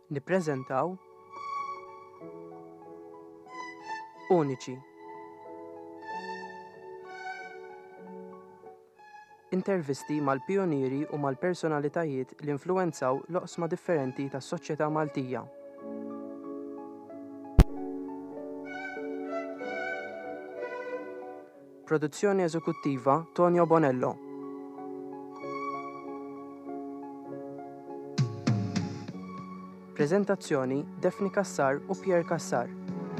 Nippreżentaw Uniċi. Intervisti mal-pjonieri u mal-personalitajiet li influwenzaw l-oqsma differenti tas-soċjetà Maltija. Produzzjoni eżekuttiva Tonio Bonello. Preżentazzjoni Defni Kassar u Pier Kassar.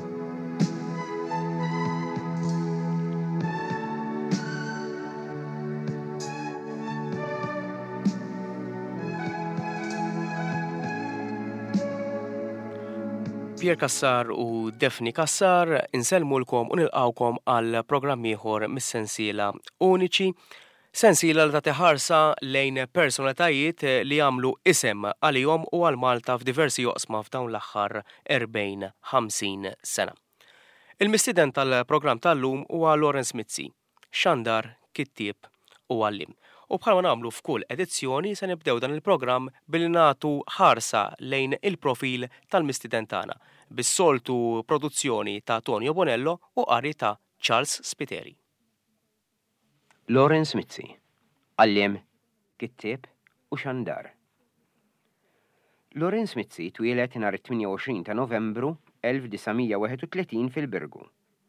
Pier Kassar u Defni Kassar insellmulkom u nilqawkom għal programm ieħor mis-sensiela Uniċi, sensiela li tagħti ħarsa lejn personalitajiet li jagħmlu isem għalihom u għal Malta f'diversi joqsma f'dawn l-aħħar 40-50 sena. Il-mistiden tal-programm tal-lum huwa Lawrence Mizzi, xandar, kittieb u għallim. U bħalma nagħmlu f'kull edizzjoni se nibdew dan il-programm billi nagħtu ħarsa lejn il-profil tal-mistiden tagħna bis-soltu produzzjoni ta' Tonio Bonello u qari ta' Charles Spiteri. Lawrence Mizzi, għalliem, kittieb u xandar. Lawrence Mizzi twieled nhar 28 ta' Novembru 1931 fil-Birgu.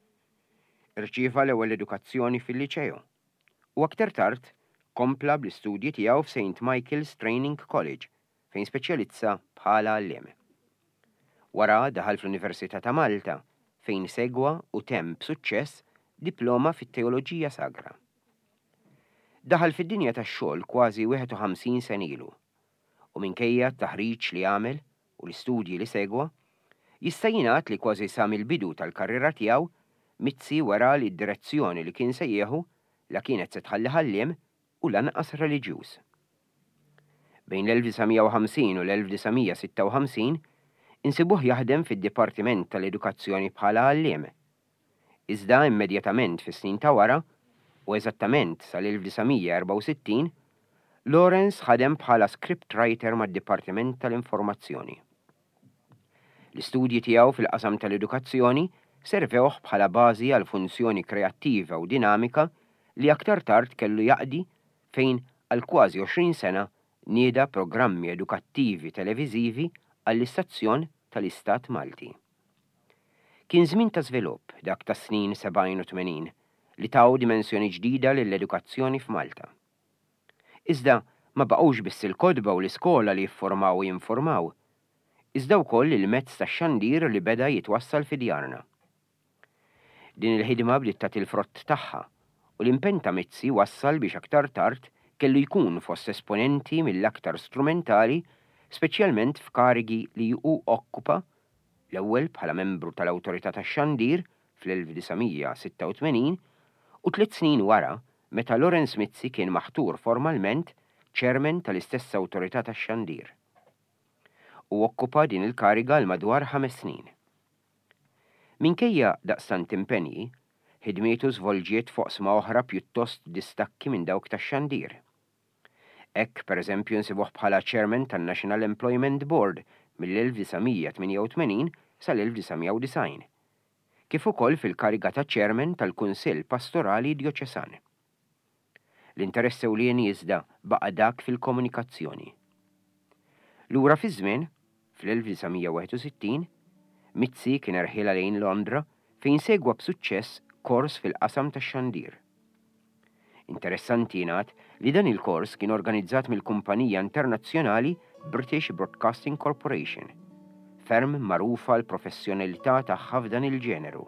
Irċieva l-ewwel edukazzjoni fil-liċeju u aktar tard kompla bl-istudji tiegħu f'St. Michael's Training College fejn speċjalizza bħala għalliem. Wara daħal fl-Università ta' Malta fejn segwa u temm b'suċċess diploma fit-teoloġija sagra. Daħal fid-dinja tax-xogħol kważi 51 sen ilu u minkejja t-taħriġ li għamel u l-istudji li segwa, jista' jingħad li kważi sa mill-bidu tal-karriera tiegħu Mizzi wara li d-direzzjoni li kien se jieħu la kienet se tħalli ħalliem u lanqas reliġjuż. Bejn l-1950 u l-1956 insibuh jaħdem fid-Dipartiment tal-Edukazzjoni bħala għalliem. Iżda immedjatament fis-snin ta' wara, u eżattament sal-1964, Lawrence ħadem bħala scriptwriter mad-Dipartiment tal-Informazzjoni. L-istudji tiegħu fil-qasam tal-edukazzjoni servewh bħala bażi għal funzjoni kreattiva u dinamika li aktar tard kellu jaqdi fejn għal kważi 20 sena nieda programmi edukattivi televiżivi għall-istazzjon tal-Istat Malti. Kien żmien ta' żvilupp dak ta' snin 70 u 80 li taw dimensjoni ġdida lill-edukazzjoni f'Malta. Iżda ma baqgħux biss il-kodba u l-iskola li jiffurmaw u jinformaw, iżda wkoll il-mezz tax-xandir li beda jitwassal fi djarna. Din il-ħidma bdiet tagħti l-frott tagħha u l-impenn ta' Mizzi wassal biex aktar tard kellu jkun fost esponenti mill-aktar strumentali, speċjalment f'karigi li hu okkupa l-ewwel bħala membru tal-Awtorità tax-Xandir fl-1986 u 3 snin wara meta Lawrence Mizzi kien maħtur formalment chairman tal-istess Awtorità tax-Xandir. U okkupa din il-kariga l madwar 5 snin. Minkejja daqstant impenji, ħidmietu żvolġiet foqsma oħra pjuttost distakki minn dawk tax-Xandir. Hekk pereżempju nsibuh bħala chairman tan-National Employment Board mill-1988 sal-1990, kif ukoll fil-kariga ta' chairman tal-Kunsill Pastorali Djoċesan. L-interess ewlieni iżda baqa' dak fil-komunikazzjoni. Lura fi żmien, fl-1961, Mizzi kien erħiela lejn Londra fejn segwa b'suċċess kors fil-qasam tax-xandir. Interessanti jingħad li dan il-kors kien organizzat mill-kumpanija internazzjonali British Broadcasting Corporation, ferm magħrufa l-professjonalità tagħha f'dan il-ġeneru.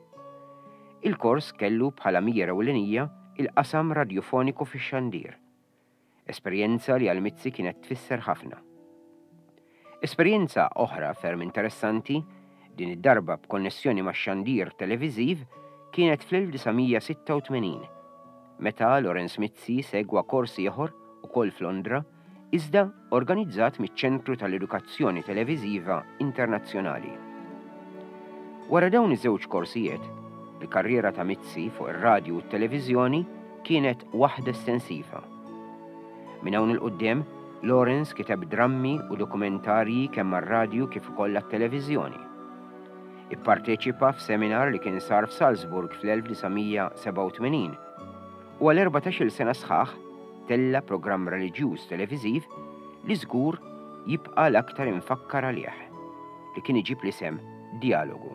Il-kors kellu bħala mira ewlenija il-qasam radjofoniku fix-xandir, esperjenza li għal Mizzi kienet tfisser ħafna. Esperjenza oħra ferm interessanti, din id-darba b'konnessjoni max-xandir televiżiv, kienet fl-1986, meta Lawrence Mizzi segwa kors ieħor ukoll f'Londra, iżda organizzat miċ-Ċentru tal-Edukazzjoni Televiżiva Internazzjonali. Wara dawn iż-żewġ korsijiet, il-karriera ta' Mizzi fuq ir-radju u t-televiżjoni kienet waħda estensiva. Minn hawn il-qudiem Lawrence kiteb drammi u dokumentarji kemm mar-radju kif ukoll għat-televiżjoni. Ipparteċipa f'seminar li kien sar f'Salzburg fl-1987 u għal 14-il sena sħaħ tella programm reliġjuż televiżiv li żgur jibqa' l-aktar infakkar għalih li kien iġib l-isem Dialogu.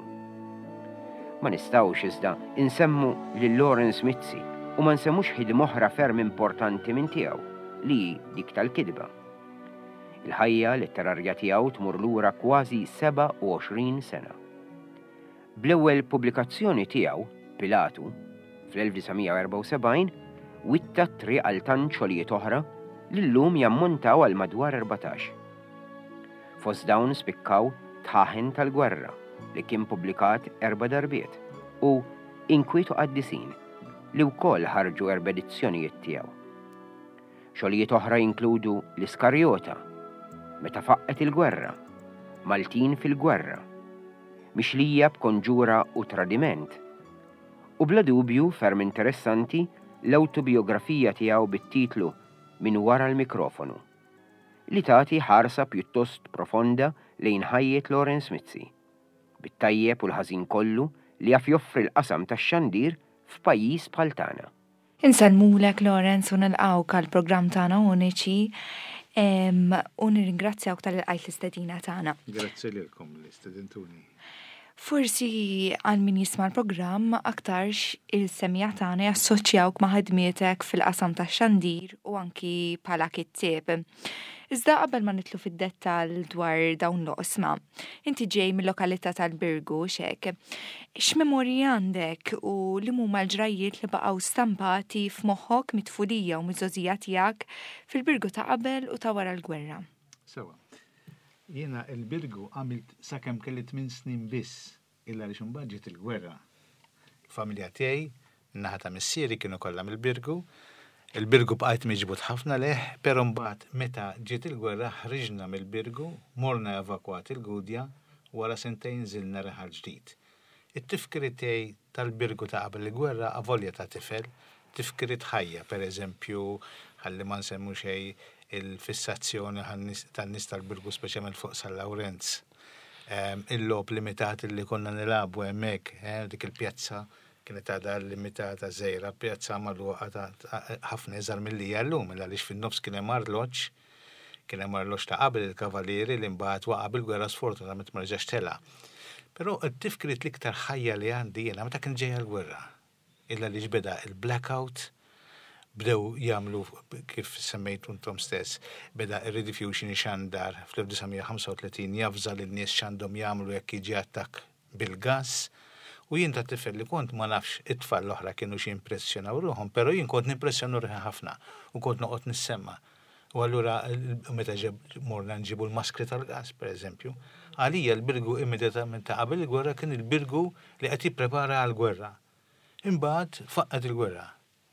Ma nistgħux iżda insemmu lil Lawrence Mizzi u ma nsemmux ħidma oħra ferm importanti minn tiegħu li dik tal-kidba. Il-ħajja letterarja tiegħu tmur lura kważi 27 sena. Bl-ewwel pubblikazzjoni tiegħu, Pilatu, fl-1974, witta triq għal tant xogħlijiet oħra li llum jammontaw għal madwar 14. Fost dawn spikkaw Tħaħen tal-Gwerra li kien pubblikat 4 darbiet u Inkwitu Qaddisin li wkoll ħarġu 4 edizzjonijiet tiegħu. Xogħlijiet oħra jinkludu L-Iskarjota, Meta faqqet il-gwerra, Maltin fil-gwerra, Mixlija b'konġura u tradiment. U bla dubju ferm interessanti l-autobiografija tiegħu bit-titlu Min wara l-mikrofonu, li tagħti ħarsa pjuttost profonda lejn ħajjet Lawrence Mizzi, bit-tajjeb u l-ħażin kollu li jaf joffri l-qasam tax-xandir f'pajjiż bħal tagħna. Insellmulek Lawrence u nilqgħuk għall-programm tagħna Uniċi u nirringrazzjawk tal-qajt l-istedina tagħna. Grazzi lilkom l-istedentuni. Forsi għal min jisma' l-programm aktarx il-semija tagħna jassoċjawk ma' ħadmietek fil-qasam tax-xandir u anki bħala kittieb. Iżda qabel ma nitlu fid-dettall dwar dawn l-oqsma, inti ġej mill-lokalità tal-Birgu x'hekk. X'memorji għandek u li huma l-ġrajiet li baqgħu stampati f'moħħok mit-tfulija u miż-żożija tiegħek fil-Birgu ta' qabel u ta' wara l-gwerra? Sewa. Jiena il-Birgu għamilt sakemm kelli 8 snin biss illa li x'imbagħad ġiet il-gwerra. Il-familja tiegħi naħa ta' missieri kienu kollha mill-Birgu. Il-Birgu bqajt miġbud ħafna leħ, però mbagħad meta ġiet il-gwerra ħriġna mill-Birgu, morna evakwat il-Gudja wara sentejn żilna reħal ġdid. It-tifkiri tiegħi tal-Birgu ta' qabel il-gwerra avolja ta' tifel, tifkiri ħajja, pereżempju ħalli ma nsemmu xejn il-fissazzjoni tan-nies tal-Birgu speċjalment fuq San Lawrenz. Il-lob limitat li konna nilagħbu hemmhekk, dik il-pjazza kienet għadha limitata żgħira, pjazza magħluqa ta' ħafna iżgħar milli llum għaliex fin-nofs kien hemm arloġġ, kien hemm arloġġ ta' qabel il-kavalieri li mbagħad waqa' bil-gwerra sfortunatament ma reġax tela. Però t-tifkrit l-iktar ħajja li għandi jiena meta kien ġejja l-gwerra. Illa li ġbeda il-blackout, bdew jagħmlu kif semmejtu intom stess, beda ir-rediffusion xandar fl-1935 jafżal lin-nies x'għandhom jagħmlu jekk jiġi attakk bil-gass. U jien ta' tifel li kont ma nafx it-tfal l-oħra kienu xi impressjonaw ruħhom, però jien kont nimpressjonu ruħi ħafna u kont noqgħod nissemma. U allura meta morna nġibu l-maskri tal-gas, pereżempju, għalija l-Birgu immedjatament ta' qabel il-gwerra kien il-Birgu li qed jipprepara għall-gwerra. Imbagħad faqqet il-gwerra.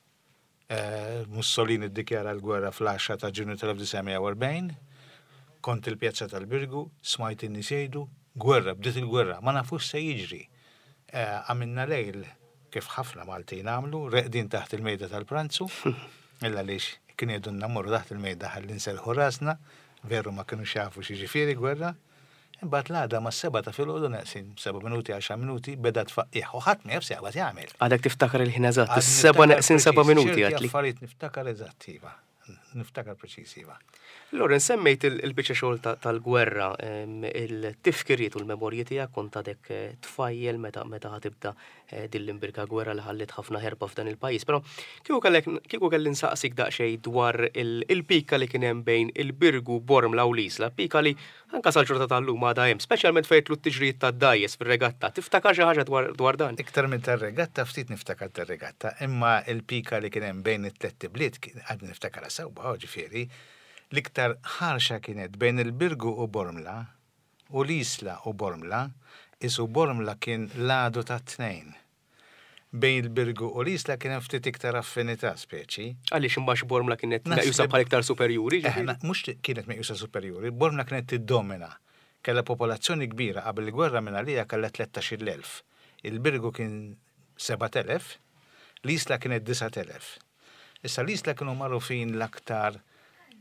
Mussolini ddikjara l-gwerra fl-10 ta' Ġunju tal-1940, kont il-pjazza tal-Birgu, smajt in-nies jgħidu, gwerra, bdiet il-gwerra, ma nafux se jiġri. Għamilna lejl kif ħafna Maltin għamlu, reqdin taħt il-mejda tal-pranzu, illa lix kien jedunna morru taħt il-mejda ħalli nselħu rasna, veru ma kienu xafu xiġifieri gwerra, imbagħad l-għada ma' 7 ta' filgħodu naqsin 7 minuti 10 minuti beda tfaqqih u ħadd ma jaf seqgħod jagħmel. Għadek tiftakar il-ħin eżatt, is-7 naqsin 7 minuti għatli. Affarijiet niftakar eżatt iva, niftakar preċiż iva. Loren, semmejt il-biċċa xogħol tal-gwerra, il-tifkiriet u l-memorji tiegħek kont għadek tfajjel meta ħatibda din l-imbirka gwerra li ħallit ħafna ħerba f'dan il-pajjiż. Però kieku kelli nsaqsik daqsxejn dwar il-pika li kien hemm bejn il-Birgu, Bormla u l-Isla, pika li anke sal-ġurta tal-lum għadha hemm, speċjalment fejn t-tiġrijiet tad-dajjes fir-regatta. Tiftakar xi ħaġa dwar dan? Iktar minn tar-regatta ftit niftakar tar-regatta, imma il-pika li kien hemm bejn it-tliet tibliet għad niftakar sewwa ġifieri. L-iktar ħarxa kienet bejn il-Birgu u Bormla u l-Isla u Bormla, isu Bormla kien l-għadu ta' tnejn. Bejn il-Birgu u l-Isla kien hemm ftit iktar affinità speċi. Għaliex imbagħad Bormla kienet meqjusa bħal iktar superjuri? Mhux kienet meqjusa superjuri, Bormla kienet tiddomina. Kellha popolazzjoni kbira qabel il-gwerra minn għalija kellha 13,000. Il-Birgu kien 7,000, l-Isla kienet 9,000. Issa l-Isla kienu magħrufin l-aktar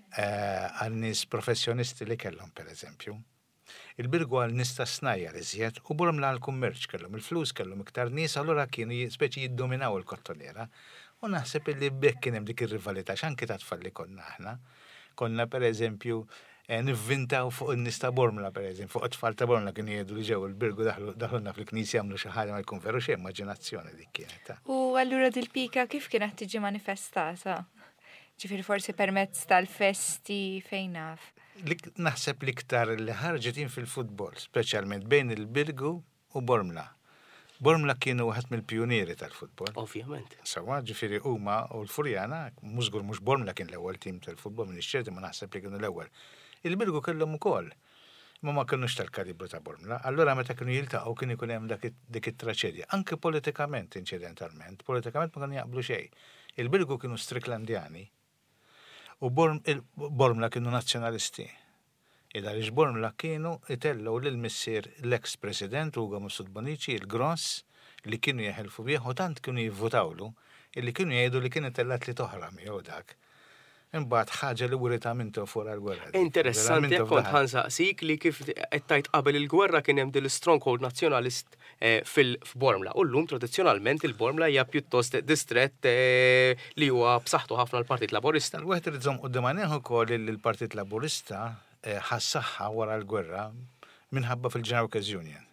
għal-nis professjonisti li kellhom, per eżempju. Il-birgu għal-nis ta' snajja li zjed u Bormla għal-kummerċ kellhom, il-flus kellhom iktar nis, allura kienu speċi jiddominaw il-kottoniera. U naħseb li bekk kien hemm dik ir-rivalità x'anki ta' tfal li konna aħna. Konna per eżempju nivvintaw fuq in-nies ta' Bormla per eżempju, fuq it-tfal ta' Bormla kienu jgħidu li ġew il-birgu daħlulna fil-knisja jagħmlu xi ħaġa ma jkun veru xejn immaġinazzjoni dik kienet. U allura dil-pika kif kienet tiġi manifestata? Ġifieri forsi permezz tal-festi fejn naf. Naħseb l-iktar li ħarġet fil-futbol, speċjalment bejn il-birgu u Bormla. Bormla kienu waħed mill-pjunieri tal-futbol. Ovvjament. Sawa, ġifieri huma u l-Furjana, mużgur mhux Bormla kien l-ewwel tim tal-futbol minn ix-ċerti ma naħseb li kienu l-ewwel. Il-birgu kellhom ukoll. Ma kienux tal-kalibru ta' Bormla. Allura meta kienu jiltaqgħu kien ikun hemm dik it-traċedja. Anke politikament inċidentalment, politikament ma kienu jaqblu xejn. Il-birgu kienu Stricklandjani u Bormla kienu nazzjonalisti. Għaliex Bormla kienu itellu lill-missier l-ex-president Ugo Mussud-Bonici, il-Gross, li kienu jeħelfu bih u tant kienu jivvotawlu, illi kienu jgħidu li kienet tellat li toħram jew dak. Imbagħad ħaġa li wurita mintu fuq għall-gwerra. Interessanti kont ħansaqsik li kif qed tajt qabel il-gwerra kien hemm stronghold nazzjonalist f'Bormla. U llum tradizzjonalment il-Bormla hija pjuttost distrett li huwa b'saħħtu ħafna l-Partit Laburista. Wieħed irid żomm quddiem għajnejh ukoll li l-Partit Laburista ħassaħħa wara l-gwerra minħabba fil-General Workers Union.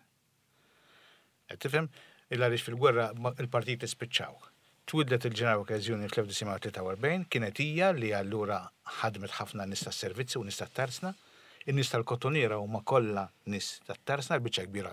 Qed tifhem għaliex fil-gwerra il-partit ispiċċaw. Twildet il-General Workers Union fl-1943 kienet hija li allura ħadmet ħafna nies tas-servizzi u nies tat-tarsna. In-nies tal-kotoniera huma kollha nies tat-tarsna, l-biċċa kbira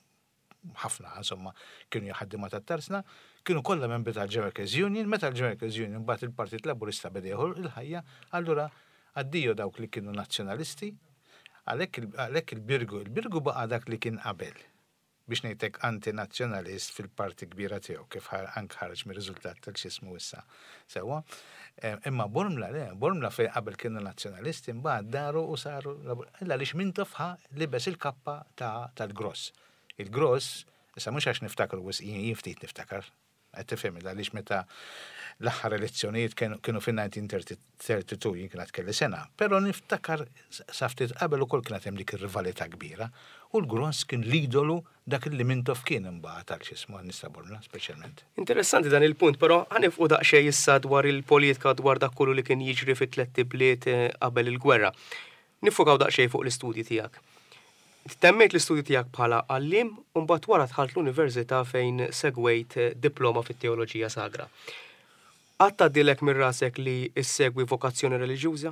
ħafna insomma kienu jaħaddima tat-tarsna, kienu kollha membri tal-General Workers Union, meta l-General Workers Union mbagħad il-Partit Laburista beda jieħu il-ħajja, allura għaddiju dawk li kienu nazzjonalisti, għalhekk il-birgu baqa' dak li kien qabel biex ngħidlek antinazzjonalist fil-parti kbira tiegħu kif anke ħareġ mir-riżultat tal-xismu issa. Sewwa, imma Bormla fejn qabel kienu nazzjonalisti mbagħad daru u saru għaliex min tofħa libes il-kappa tal-Gross. Il-Gross, issa mhux għax niftakar jien ftit niftakar, qed tifhem għaliex meta l-aħħar elezzjonijiet kienu fin-1932 jien kienet kelli sena, però niftakar sa ftit qabel ukoll kienet hemm dik ir-rivalità kbira u l-Gross kien l-idolu dak li mintof kien imbagħad għal x'ismu għan-nies ta' Bormla speċjalment. Interessanti dan il-punt, però ħanifqu daqsxejn issa dwar il-politika dwar dak kollu li kien jiġri fit-tliet bliet qabel il-gwerra. Nifokaw daqsxejn fuq l-istudji tiegħek. Temmejt l-istudji tiegħek bħala għallim u mbagħad wara dħalt l-università fejn segwejt diploma fit-teoloġija sagra. Għatta dilek minn rasek li issegwi vokazzjoni reliġjuża?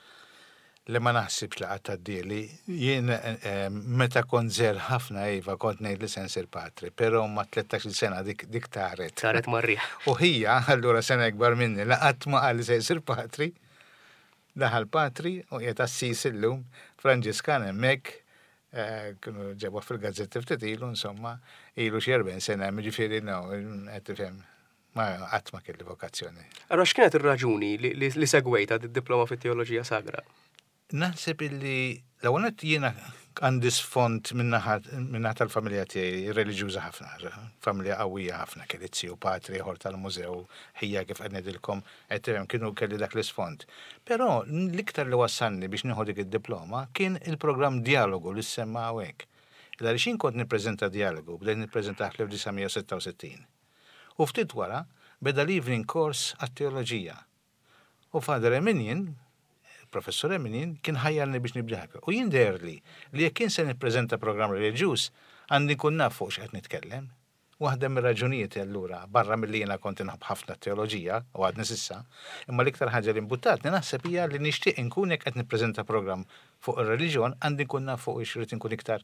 Li ma naħsibx li għatta dili, jien meta kont żgħir ħafna iva kont ngħid li se nsir patri, però ma 13 sena dik taret. Taret marriħ. U hija allura sena ikbar minni laqgħat ma qal li se jsir patri, daħal patri u qiegħed assis illum Franġiskan hemmhekk kienu ġebwa fil-gazzetti ftit ilu insomma ilu xi 40 sena jiġifieri qed tifhem. Ma qatt ma kelli vokazzjoni. Allora x'kienet ir-raġuni li segwejta d-diploma fit-teoloġija sagra? Naħseb illi l-ewwel jiena għandi sfond minnaħa tal-familja tiegħi reliġjuża ħafna, familja qawwija ħafna kelli tziju patri ieħor tal-mużew ħija kif qed ngħidilkom qed kienu kelli dak l-isfond. Però l-iktar li wassalni biex nieħu dik id-diploma kien il-programm Dialogu li semma hawnhekk. Għaliex jien kont nippreżenta Dialogu, bdejt nippreżentah fl-1966. U ftit wara beda l-evening course għat-teoloġija. U Father Eminien, professor Eminien, kien ħajjarni biex nibdaħ. U jien derli li jekk kien se nippreżenta programm reliġjuż għandi nkun naf fuq x'qed nitkellem. Waħda mir-raġunijiet allura barra milli jiena kont inħobb ħafna teoloġija u għadni sissa, imma l-iktar ħaġa li mbuttatni naħseb hija li nixtieq inkun jekk qed nippreżenta programm fuq ir-reliġjon għandi nkun naf fuq x'rid inkun iktar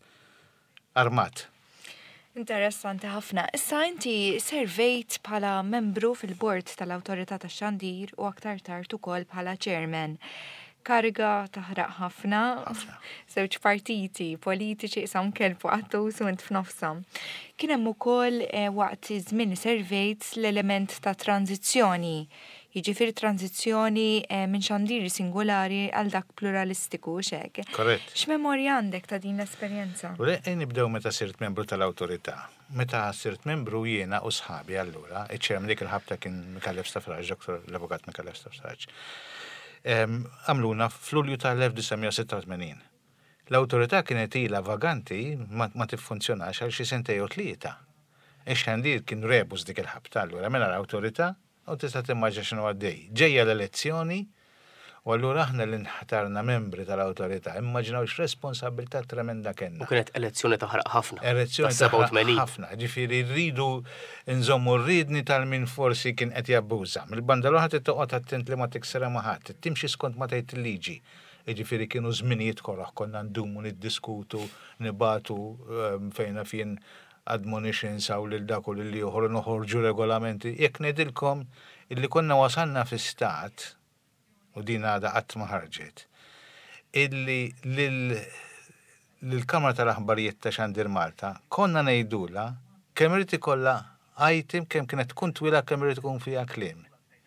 armat. Interessanti ħafna. Issa inti servejt bħala membru fil-bord tal-Awtorità tax-Xandir u aktar tard ukoll bħala chairman. Kariga taħraq ħafna, żewġ partiti politiċi qisam kelbu qattus u int f'nofshom. Kien hemm ukoll waqt iż-żmien servejt l-element ta' tranzizzjoni. Jiġifieri tranzizzjoni minn xandiri singolari għal dak pluralistiku xek. Korrett. X'memorja għandek ta' din l-esperjenza? U nibdew meta sirt membru tal-Awtorità. Meta sirt membru jiena u sħabi allura, iċ-ċerm dik il-ħabta kien Mikallef Stafraġ, doktor l-avukat Mikallef Stafraġ. għamluna fl-Ulju tal-1986. L-autorità kienet ila vaganti ma tiffunzjonax għal xi sentej u tlieta. Ix-xandir kien rebus dik il-ħabta allura mela l-autorità u tista' timmaġina x'inhu għaddej. Ġejja l-elezzjoni u allura aħna li nħtarna membri tal-autorità immaġinaw x'responsabilità tremenda kellna. U kienet elezzjoni taħraq ħafna. Elezzjoni taħraq ħafna, ġifieri rridu nżommu rridni tal-min forsi kien qed jabbuża. Mill-banda l-oħra toqgħod attent li ma tiksera ma ħadd, timxi skont ma tgħid il-liġi. Ġifieri kienu żminijiet kollha konna ndumu niddiskutu, nibatu fejna fien admonitions aw lil dak u lil ieħor noħorġu regolamenti. Jekk ngħidilkom illi konna wasalna fi stat u din għada qatt ma ħarġet illi lill-Kamra tal-Aħbarijiet ta' Xandir Malta konna ngħidula kemm irid ikollha item kemm kienet tkun twila kemm irid ikun fiha kliem.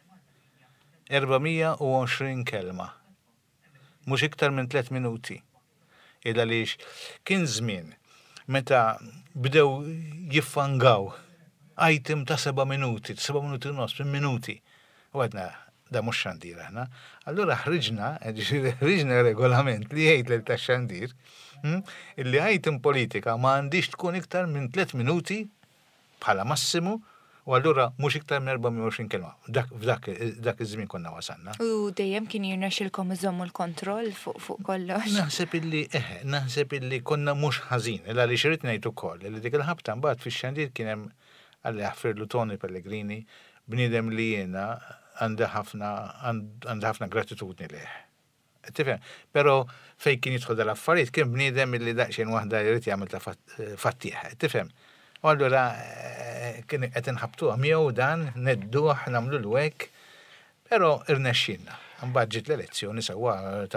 420 kelma. Mhux iktar minn 3 minuti. Illa għaliex kien żmien meta bdew jiffangaw item ta' 7 minuti, 7 minuti u nofs, 8 minuti. U għedna, da mux xandir aħna. Allura ħriġna regolament li jgħid l ta' xandir illi item politika ma għandix tkun iktar minn 3 minuti bħala massimu u allura mhux iktar minn 420 kelma. Dak iż-żmien konna wasanna. U dejjem kien jirnexxilkom iżommu l-kontroll fuq kollox. Naħseb illi konna mhux ħażin, illa li xrid ngħid ukoll li dik il-ħabta mbagħad fix-xandir kien hemm għalli ħaffirlu Tony Pellegrini bniedem li jiena għandha ħafna gratitudni leh. Tifhem, però fejn kien jidħol dal-affarijiet kien bniedem illi daqsxejn waħda jrid jagħmel ta' fattieħ, tifhem. U allura kien qed inħabtuha miegħu dan nedduh nagħmlu l-wek, però irnexxinna. Mbagħad ġiet l-elezzjoni sewwa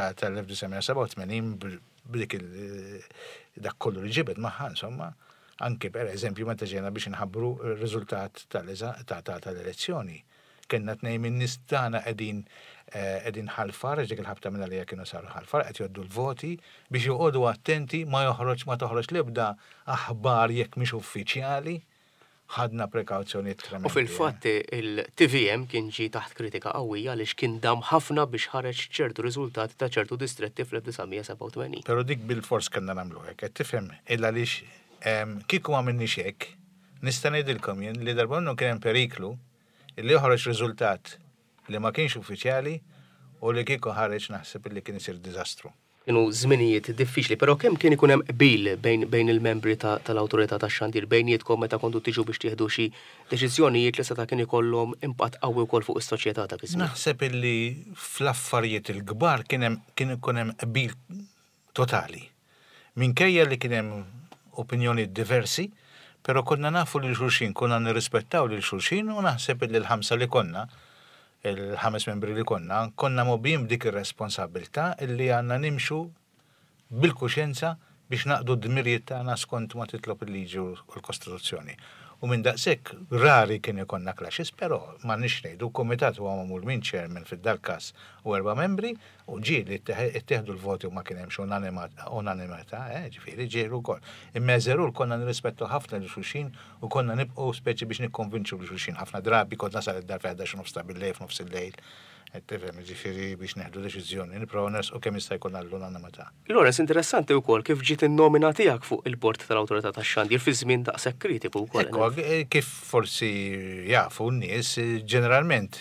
tal-1987 b'dik dak kollu li ġibed magħha insomma, anke pereżempju meta ġejna biex inħabbru r-riżultat tal-elezzjoni. Kenna tnejn min-nies tagħna qegħdin ħalfar, dik il-ħabta minn għalija kienu saru ħalfar, qed jgħoddu l-voti biex joqogħdu attenti ma toħroġ l-ebda aħbar jekk mhix uffiċjali, ħadna prekawzjonijiet tremendi. U fil-fatt il-TVM kien ġi taħt kritika qawwija għaliex kien dam ħafna biex ħareġ ċertu riżultati ta' ċertu distretti fl-1987. Però dik bil-fors kellna nagħmlu hekk, qed tifhem illa għaliex kieku ma minnix hekk, nista' ngħidilkom jien li darba kien hemm periklu illi joħroġ riżultat li ma kienx uffiċjali u li kieku ħareġ naħseb li kien isir diżastru. Kienu żminijiet diffiċli, però kemm kien ikun hemm qbil bejn il-membri tal-awtorità tax-xandir bejnietkom meta kontu tiġu biex tieħdu xi deċiżjonijiet li seta' kien ikollhom impatt qawwi wkoll fuq is-soċjetà ta' iż-żmien. Naħseb illi fl-affarijiet il-kbar kien ikun hemm qbil totali. Minkejja li kien hemm opinjoni diversi, pero konna nafu li l-xulxin, konna nirrispettaw li l-xulxin u naħseb li l-5 li konna, il-5 membri li konna mobim dik ir-responsabilta illi għanna nimxu bil-kuxjenza biex naqdu d-dmirijiet tagħna skont ma titlob il-liġi u l-Kostituzzjoni. U minn daqshekk rari kien ikonna clashes, però ma nix ngħidu kumitat huwa magħmul minn chairman fid-dal-każ u 4 membri u ġieli ittieħdu l-voti u ma kien hemmx unanimità, ġifieri ġielu wkoll. Immeżeru konna nirrispettu ħafna lil xulxin u konna nibqgħu speċi biex nikkonvinċu lil xulxin. Ħafna drabi kont nasal id-dar fi 11 bil-lejl f'nofs il-lejl. Tifhem ġifieri biex neħdu deċiżjoni, nipprova nersqu kemm jista' jkun l-unanimità. Lawrence, interessanti wkoll kif ġiet in-nomina tiegħek fuq il-bord tal-Awtorità tax-Xandir fi żmien daqshekk kritiku wkoll. Kif forsi jafu n-nies ġeneralment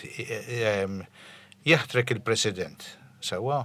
jaħtrek il-President sewwa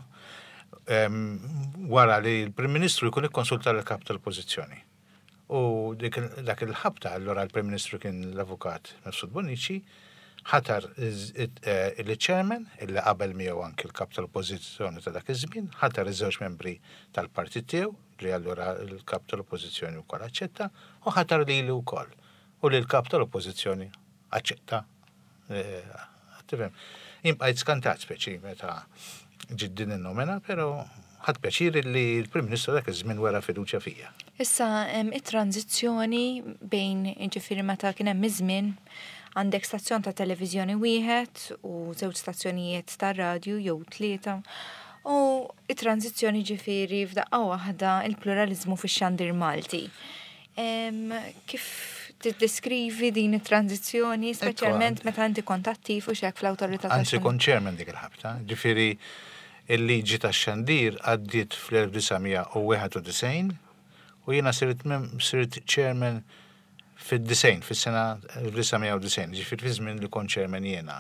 wara li l-Prim Ministru jkun ikkonsulta l-kap tal-Oppożizzjoni. U dak il-ħabta allura l-Prim Ministru kien l-Avukat Mifsud Bonnici ħatar il-chairman illi qabel miegħu anke l-kap tal-Oppożizzjoni ta' dak iż-żmien, ħatar iż-żewġ membri tal-partit tiegħu li allura l-kap tal-Oppożizzjoni wkoll aċċetta u ħatar lili wkoll. U li l-kap tal-Oppożizzjoni aċċetta. Tifhem. Imbqajt skantat speċi meta ġiet din in-nomina, però ħadd pjaċir li l-Prim Ministru dak iż-żmien wera fiduċja fija. Issa it-tranzizzjoni bejn ġifieri meta kien hemm iż-żmien għandek stazzjon ta' televiżjoni wieħed u żewġ stazzjonijiet ta' radju jew 3. U it-tranzizzjoni ġifieri f'daqqa waħda il-pluralizmu fix-Xandir Malti. Kif tiddeskrivi din it-tranzizzjoni, speċjalment meta inti kont attiv u xek fl-awtorità tax-xandir. Anzi, kont chairman dik il-ħabta. Ġifieri il-liġi tax-xandir għaddiet fl-1991 u jiena sirt chairman fid-90, fis-sena 1990, ġifieri fi żmien li kont chairman jiena.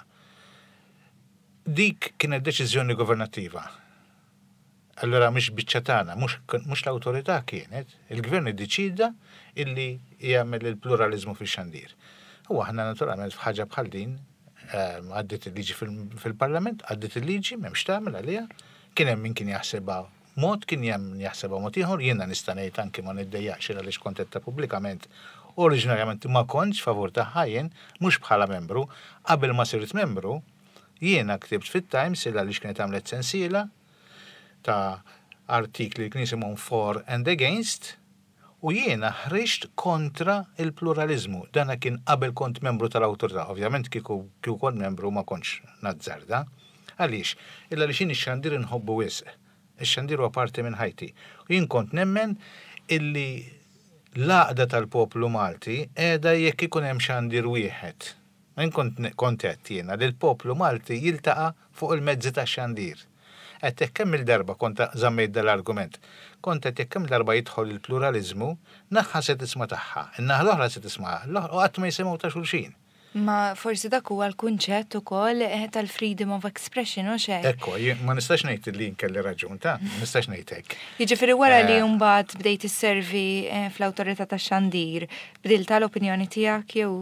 Dik kienet deċiżjoni governattiva. Allora mhux biċċa tagħna, mhux l-awtorità kienet, il-gvern iddeċida illi jagħmel il-pluralizmu fix-xandir. U aħna naturalment f'ħaġa bħal din għaddit il-liġi fil-Parlament, għaddit il-liġi m'hemmx tagħmel għaliha, kien hemm min kien jaħsebha mod, kien hemm jaħsebha mod ieħor, jiena nista' ngħid anke ma niddejjaqx għaliex kontetta pubblikament. Oriġinarjament ma kontx favur tagħha jien, mhux bħala membru, qabel ma sirt membru, jiena ktibt fit-Times illa għaliex kienet għamlet sensiela ta' artikli kien jisimhom For and Against u jiena ħriġt kontra il-pluralizmu. Dana kien qabel kont membru tal-awtorità. Ovvjament kieku kont membru ma kontx nazzarda. Għaliex? Illa li xin ix-xandir inħobbu wisq. Ix-xandir huwa parti minn ħajti. U jien kont nemmen illi l-għaqda tal-poplu Malti qiegħda jekk ikun hemm xandir wieħed. Jien kont qed jiena li l-poplu Malti jiltaqa' fuq il-mezzi tax-xandir. Qed kemm il-darba kont żammejt dal-argument. Kont qed kemm darba jidħol il-pluralizmu, naħħa se tisma' tagħha, in-naħa l-oħra se tisma' u qatt ma jisimgħu ta' xulxin. Ma forsi dak huwa l-kunċett ukoll tal-freedom of expression u xejn. Ekku, ma nistax ngħid li nkelli raġun ta' ma nistax ngħid hekk. Jiġifieri wara li mbagħad bdejt isservi fl-awtorità tax-xandir, bdilt tal-opinjoni tiegħek jew?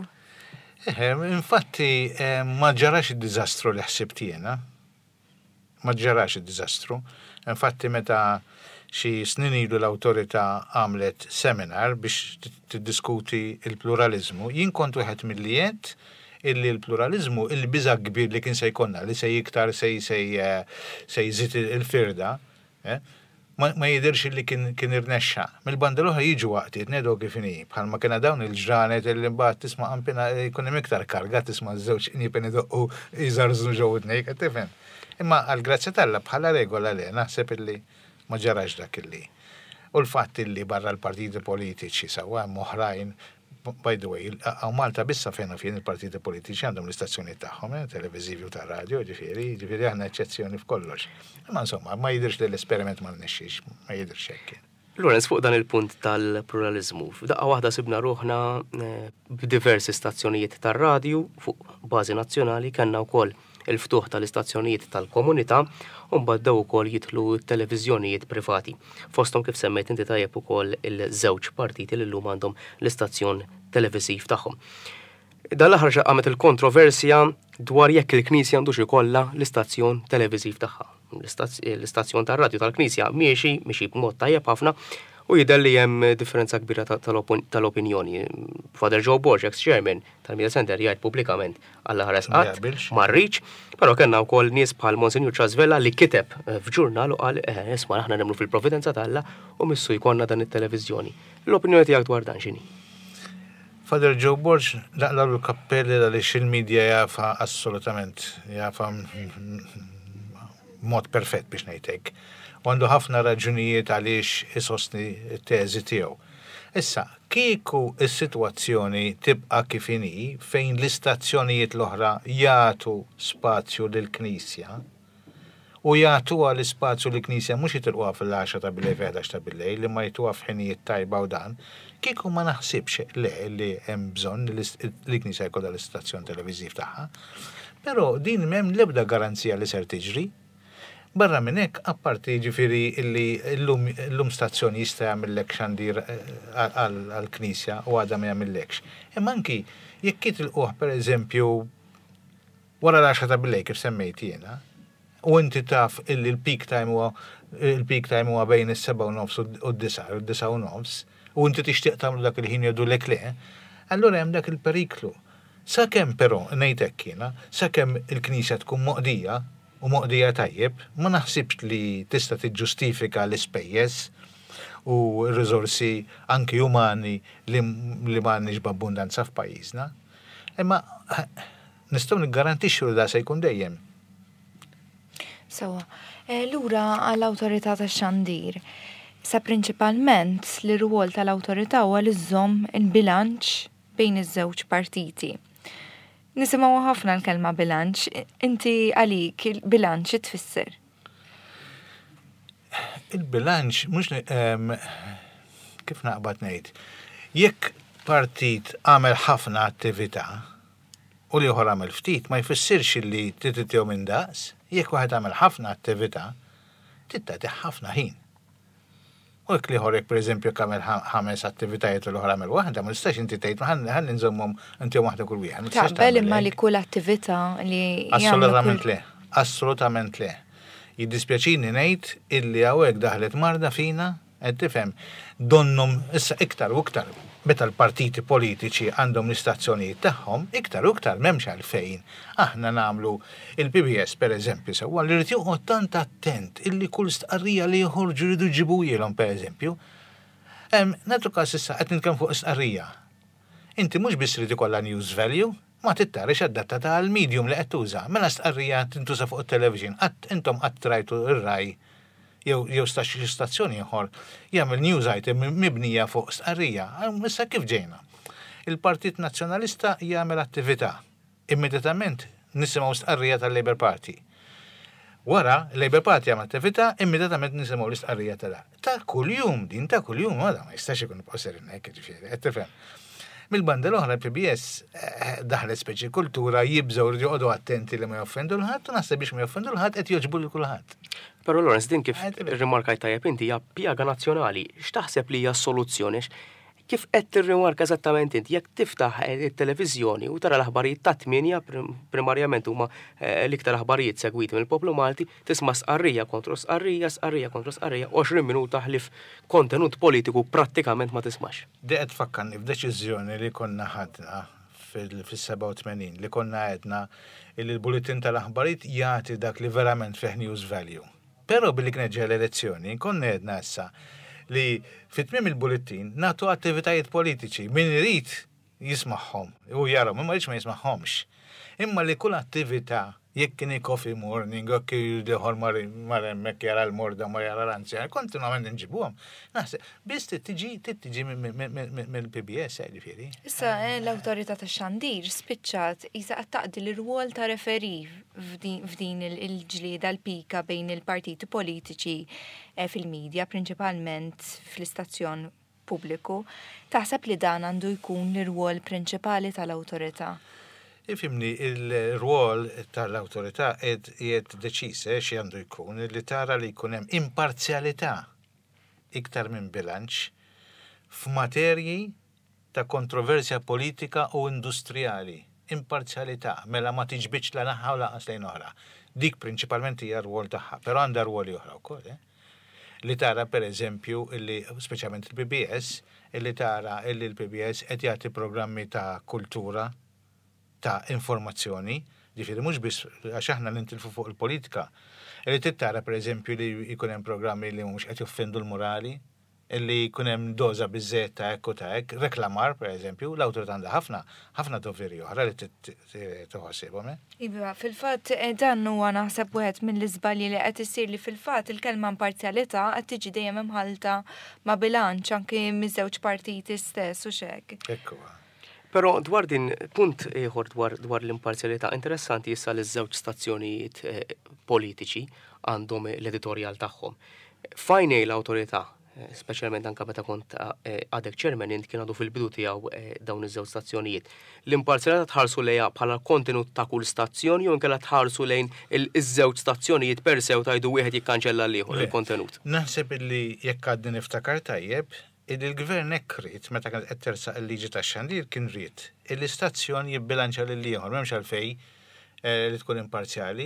Infatti ma ġarax id-diżastru li ħsibt jiena. Ma ġarax id-diżastru. Infatti meta xi snin ilu l-awtorità għamlet seminar biex tiddiskuti il-pluralizmu, jien kont wieħed mill-liet illi l-pluralizmu il-biża' kbir li kien se jkollna li se jiktar se jżid il-firda, ma jidirx li kien irnexxa. Mill-banda l-oħra jiġu waqtiet ngħidu kif inhi, bħalma kiena dawn il-ġranet illi mbagħad tisma' qampina jkun hemm iktar karga tisma' żewġ injipen idoqqu jżarżnu ġew id-nejk, qed tifhem. Imma għal-grazzi tal-la bħala regola li naħseb illi ma ġarax dak illi. U l-fatt illi barra l-partiti politiċi sawa oħrajn, by the way, għaw Malta bissa fejn il-partiti politiċi għandhom l-istazzjoni tagħhom, televizivi u ta' radio, ġifieri aħna eċċezzjoni f'kollox. Imma insomma, ma jidirx li l-esperiment ma rnexxix, ma jidirx hekk. Lorenz, fuq dan il-punt tal-pluralizmu, f'daqqa waħda sibna ruħna b'diversi stazzjonijiet tar-radju fuq bażi nazzjonali kellna wkoll il-ftuħ tal-istazzjonijiet tal-komunità u mbagħad daw ukoll jidħlu televiżjonijiet privati. Fosthom kif semmejt inti tajjeb ukoll il-żewġ partiti li llum għandhom l-istazzjon televiżiv tagħhom. Dan l-aħħar għamet il-kontroversja dwar jekk il-Knisja għandux ikollha l-istazzjon televiżiv tagħha. L-istazzjon tar-radju tal-Knisja miexi b'mod tajjeb ħafna u jidher li hemm differenza kbira tal-opinjoni. Father Joe Borg, ex-chairman tal-Media Center, jgħid pubblikament għall-ħares qatt marriċ, però kellna wkoll nies bħal Monsignor Trasvella li kiteb f'ġurnal u qal isma' aħna nemmnu fil-providenza tagħha u missu jkollna dan it-televiżjoni. L-opinjoni tiegħek dwar dan x'inhi? Father Joe Borg laqla l-kappelli għaliex il-medja jafa assolutament, jafa mod perfett biex ngħidlek. Għandu ħafna raġunijiet għaliex isostni t-teżi tiegħu. Issa, kieku is-sitwazzjoni tibqa' kif inhi fejn l-istazzjonijiet l-oħra jagħtu spazju lill-Knisja u jagħtuha l-ispazju lill-Knisja mhux jitilquha fil-10 ta' bilejl f'11 ta' bilejl li ma jtuha f'ħinijiet tajba u dan, kieku ma naħsibx li hemm bżonn li l-Knisja jkollha l-istazzjon televiżiv tagħha. Però din m'hemm l-ebda garanzija li ser tiġri. Barra minn hekk, apparti ġifieri illi llum stazzjoni jista' jagħmellek xandir għall-Knisja u għadha ma jagħmellekx. Imma anki jekk jitilquh pereżempju wara l-10 ta' bilejl kif semmejt jiena, u inti taf illi l-peak time huwa bejn is-7:09 u d-9 u inti tixtieq tagħmlu dak il-ħin jgħidulek le, allura hemm dak il-periklu. Sakemm però ngħidlek jiena, sakemm il-Knisja tkun moqdija u moqdija tajjeb, ma naħsibx li tista' tiġġustifika l-ispejjeż u r-riżorsi anki umani li m'għandniex b'abbundanza f'pajjiżna. Imma nistgħu niggarantixxu li da se jkun dejjem. Sewa, lura għall-awtorità tax-xandir. Sa prinċipalment li r-rwol tal-awtorità huwa li żomm il-bilanċ bejn iż-żewġ partiti. Nisimgħu ħafna l-kelma bilanċ, inti għalik il-bilanċ tfisser? Il-bilanċ, mux kif naqbad ngħid, jekk partit għamel ħafna attività u li uħor għamel ftit, ma jfissirx li tititjew minn daqs, jekk waħed għamel ħafna attività, tittati ħafna ħin. U jekk li ħorek, per eżempju, għamel 5 attivitajiet u l-ħor għamel waħda, ma nistax inti tgħid ħalli nżommhom inti waħda kull wieħed. Taqbel imma li kull attività li assolutament le. Assolutament le. Jiddispjaċini ngħid illi hawnhekk daħlet marda fina, qed tifhem, donnhom issa iktar u iktar meta l-partiti politiċi għandhom l-istazzjonijiet tagħhom, iktar u iktar m'hemmx għalfejn. Aħna nagħmlu il-PBS pereżempju sewwa li rid joqgħod tant attent illi kull stqarrija li joħorġu jridu jġibu ilhom pereżempju. Nagħtu każ issa qed nitkellem fuq stqarrija. Inti mhux biss rid ikollha news value, ma tittarix adattata għal medium li qed tuża. Mela stqarrija tintuża fuq it-television, intom qatt trajtu ir-Rai jew stazzjoni ieħor jagħmel news item mibnija fuq stqarrija. Issa kif ġejna? Il-Partit Nazzjonalista jagħmel attività. Immediatament nisimgħu stqarrija tal-Labour Party. Wara, il-Labour Party jagħmel attività, immediatament nisimgħu l-istqarrija ta' kuljum, din ta' kuljum, ma jistax ikun poserin hekk ġifieri, qed tifhem. Mil-banda l-oħra PBS daħlet speċi kultura jibżaw rjoqdu attenti li ma joffendu l-ħadd u naħseb biex ma joffendu l-ħadd qed joġbu l kulħadd. Però Lawrence din kif rimarkaj tajjeb inti hija pjaga nazzjonali, x'taħseb li hija soluzzjoni? Kif qed tirrimarka eżattament inti jekk tiftaħ it-televiżjoni u tara l-aħbarijiet ta' 8 primarjament huma l-iktar aħbarijiet segwiti mill-poplu Malti, tisma' sqarrija kontra sqarrija, sqarrija kontra sqarrija, 20 minuta ħlif kontenut politiku prattikament ma tismax. Qed tfakkarni f'deċiżjoni li konna ħadna fis-87 li konna għedna li l-bulletin tal-aħbarijiet jagħti dak li verament fih news value. Però billi kienet ġej l-elezzjoni konna għedna issa li fit-tmiem il-bulletin nagħtu attivitajiet politiċi min irid jismagħhom u jarhom imma rridx ma jismagħhomx. Imma li kull attività jekk kien coffee morning, jekk ieħor mar hemmhekk jara l-morda ma jara l-anzjan, kontinwament inġibuhom. Naħseb biss tiġi mill-PBS ġifieri. Issa l-awtorità tax-xandir spiċċat isa qed taqdi l-irwol ta' referi f'din il-ġlieda l-pika bejn il-partiti politiċi fil-medja, prinċipalment fl-istazzjon pubbliku. Taħseb li dan għandu jkun l-irwol prinċipali tal-awtorità? Ifimni, il-rwol tal-autorità jed deċise xie għandu jkun li tara li jkun hemm imparzjalità iktar minn bilanċ f'materji ta' kontroversja politika u industrijali. Imparzjalità, mela ma tiġbiċ la naħa u laqas lejn oħra. Dik prinċipalment hija rwol tagħha, però għandha rwoli oħra wkoll. Li tara per eżempju, speċjalment il-PBS, li tara il-PBS qed jagħti programmi ta' kultura, ta' informazzjoni, ġifieri mhux biss għax aħna nintilfu fuq il-politika. Li tittara per eżempju li jkun hemm programmi li mhux qed joffendu l-morali, li jkun hemm doża biżżejjed ta' hekk u ta' hekk, reklamar per eżempju, l-awtorità għandha ħafna doveri oħra li toħossibhom. Iva, fil-fatt dan huwa naħseb wieħed mill-iżbalji li qed isir li fil-fatt il-kelma imparzjalità qed tiġi dejjem imħalta ma' bilanċ anke miż-żewġ partiti stess u x'hekk. Ekk huwa. Però dwar din punt ieħor dwar l-imparzjalità interessanti issa li żewġ stazzjonijiet politiċi għandhom l-editorjal tagħhom. Fajnej l-awtorità, speċjalment anke meta kont għadek chairman int kien għadu fil-bidu tiegħu dawn iż-żewġ stazzjonijiet. L-imparzjalità tħarsu lejha bħala kontenut ta' kull stazzjoni jew inkella tħarsu lejn iż-żewġ stazzjonijiet per sew tajdu wieħed jikkanċella l-ieħor il-kontenut. Naħseb illi jekk għaddi niftakar tajjeb, il-gvern ekrit, meta kienet qed tersaq il-liġi tax-xandir kien ried il-istazzjon jibbilanċa lil ieħor m'hemmx għalfejn li tkun imparzjali.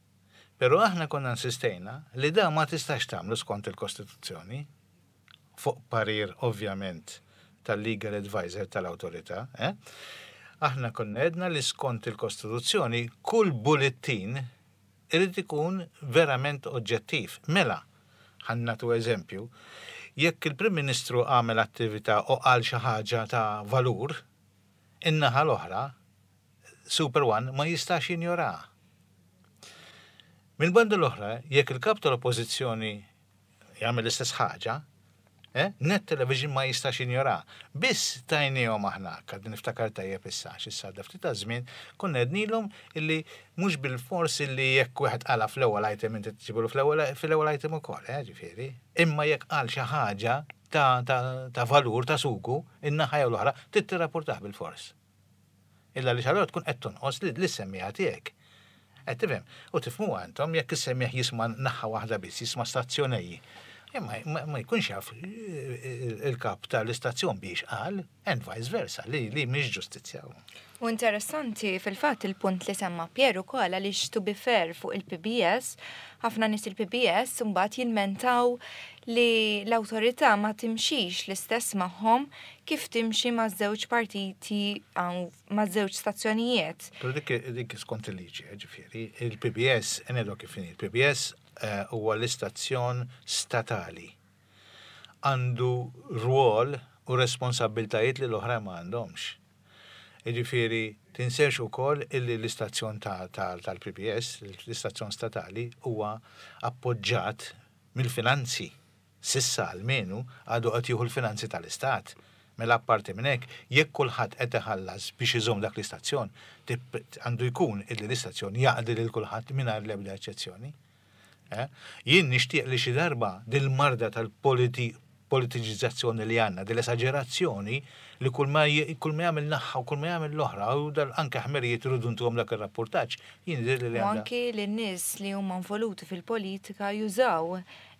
Però aħna konna insistejna li da ma tistax tagħmlu skont il-Kostituzzjoni fuq parir ovvjament tal-legal advisor tal-awtorità, Aħna konna għedna li skont il-Kostituzzjoni kull bulletin irid ikun verament oġġettiv. Mela, ħannatu eżempju, jekk il-Prim Ministru għamel attività u qal xi ħaġa ta' valur, in-naħa l-oħra, Super One ma jistax jinjora. Mill-banda l-oħra, jekk il-kap tal-oppożizzjoni jagħmel l-istess ħaġa, Net television ma jistax injora. Biss tajnijom aħna, kad niftakar tajjeb issa, xissa ftit ta' żmien, konna ednilhom illi mhux bil-fors illi jekk wieħed qala fl-ewwel item inti tġibulu fil-ewwel item ukoll, ġifieri. Imma jekk qal xi ħaġa ta' valur ta' suku, in-naħa jew l-oħra, tirrapportah bil-fors. Illa li xalot tkun qed tonqos li semmija tiegħek. Qed tifhem, u tifhmu għandhom jekk is-semmieħ jisma' naħa waħda biss, jisma' stazzjonejji. Ma jkunx jaf il-kap tal-istazzjon biex qal, and vice versa, li mhix ġustizzja. U interessanti fil-fatt il-punt li semma Pieru ukoll għaliex to be fair fuq il-PBS, ħafna nies il-PBS mbagħad jilmentaw li l-awtorità ma timxix l-istess magħhom kif timxi maż-żewġ partiti maż-żewġ stazzjonijiet. Però dik skont il-liġi, ġifieri, il-PBS inedok kif il-PBS huwa l-istazzjon statali. Għandu rwol u responsabiltajiet li l-oħra ma għandhomx. Ġifieri, tinsewx ukoll illi l-istazzjon tal-PBS, l-istazzjon statali, huwa appoġġjat mill-finanzi. Sissa almenu għadu qed jieħu l-finanzi tal-Istat. Mela apparti minn hekk, jekk kulħadd qed iħallas biex iżomm dak l-istazzjon, għandu jkun illi l-istazzjon jaqdi lil kulħadd mingħajr l-ebda eċċezzjoni. Jien nixtieq li xi darba dil-marda tal-politiċizzazzjoni li għandna, dil-esagerazzjoni li kull ma jagħmel naħħa u kull ma jagħmel l-oħra u anke ħmerijiet iridu ntuhom dak ir-rapportaġġ, jien li għandha. U anke lin-nies li huma involuti fil-politika jużaw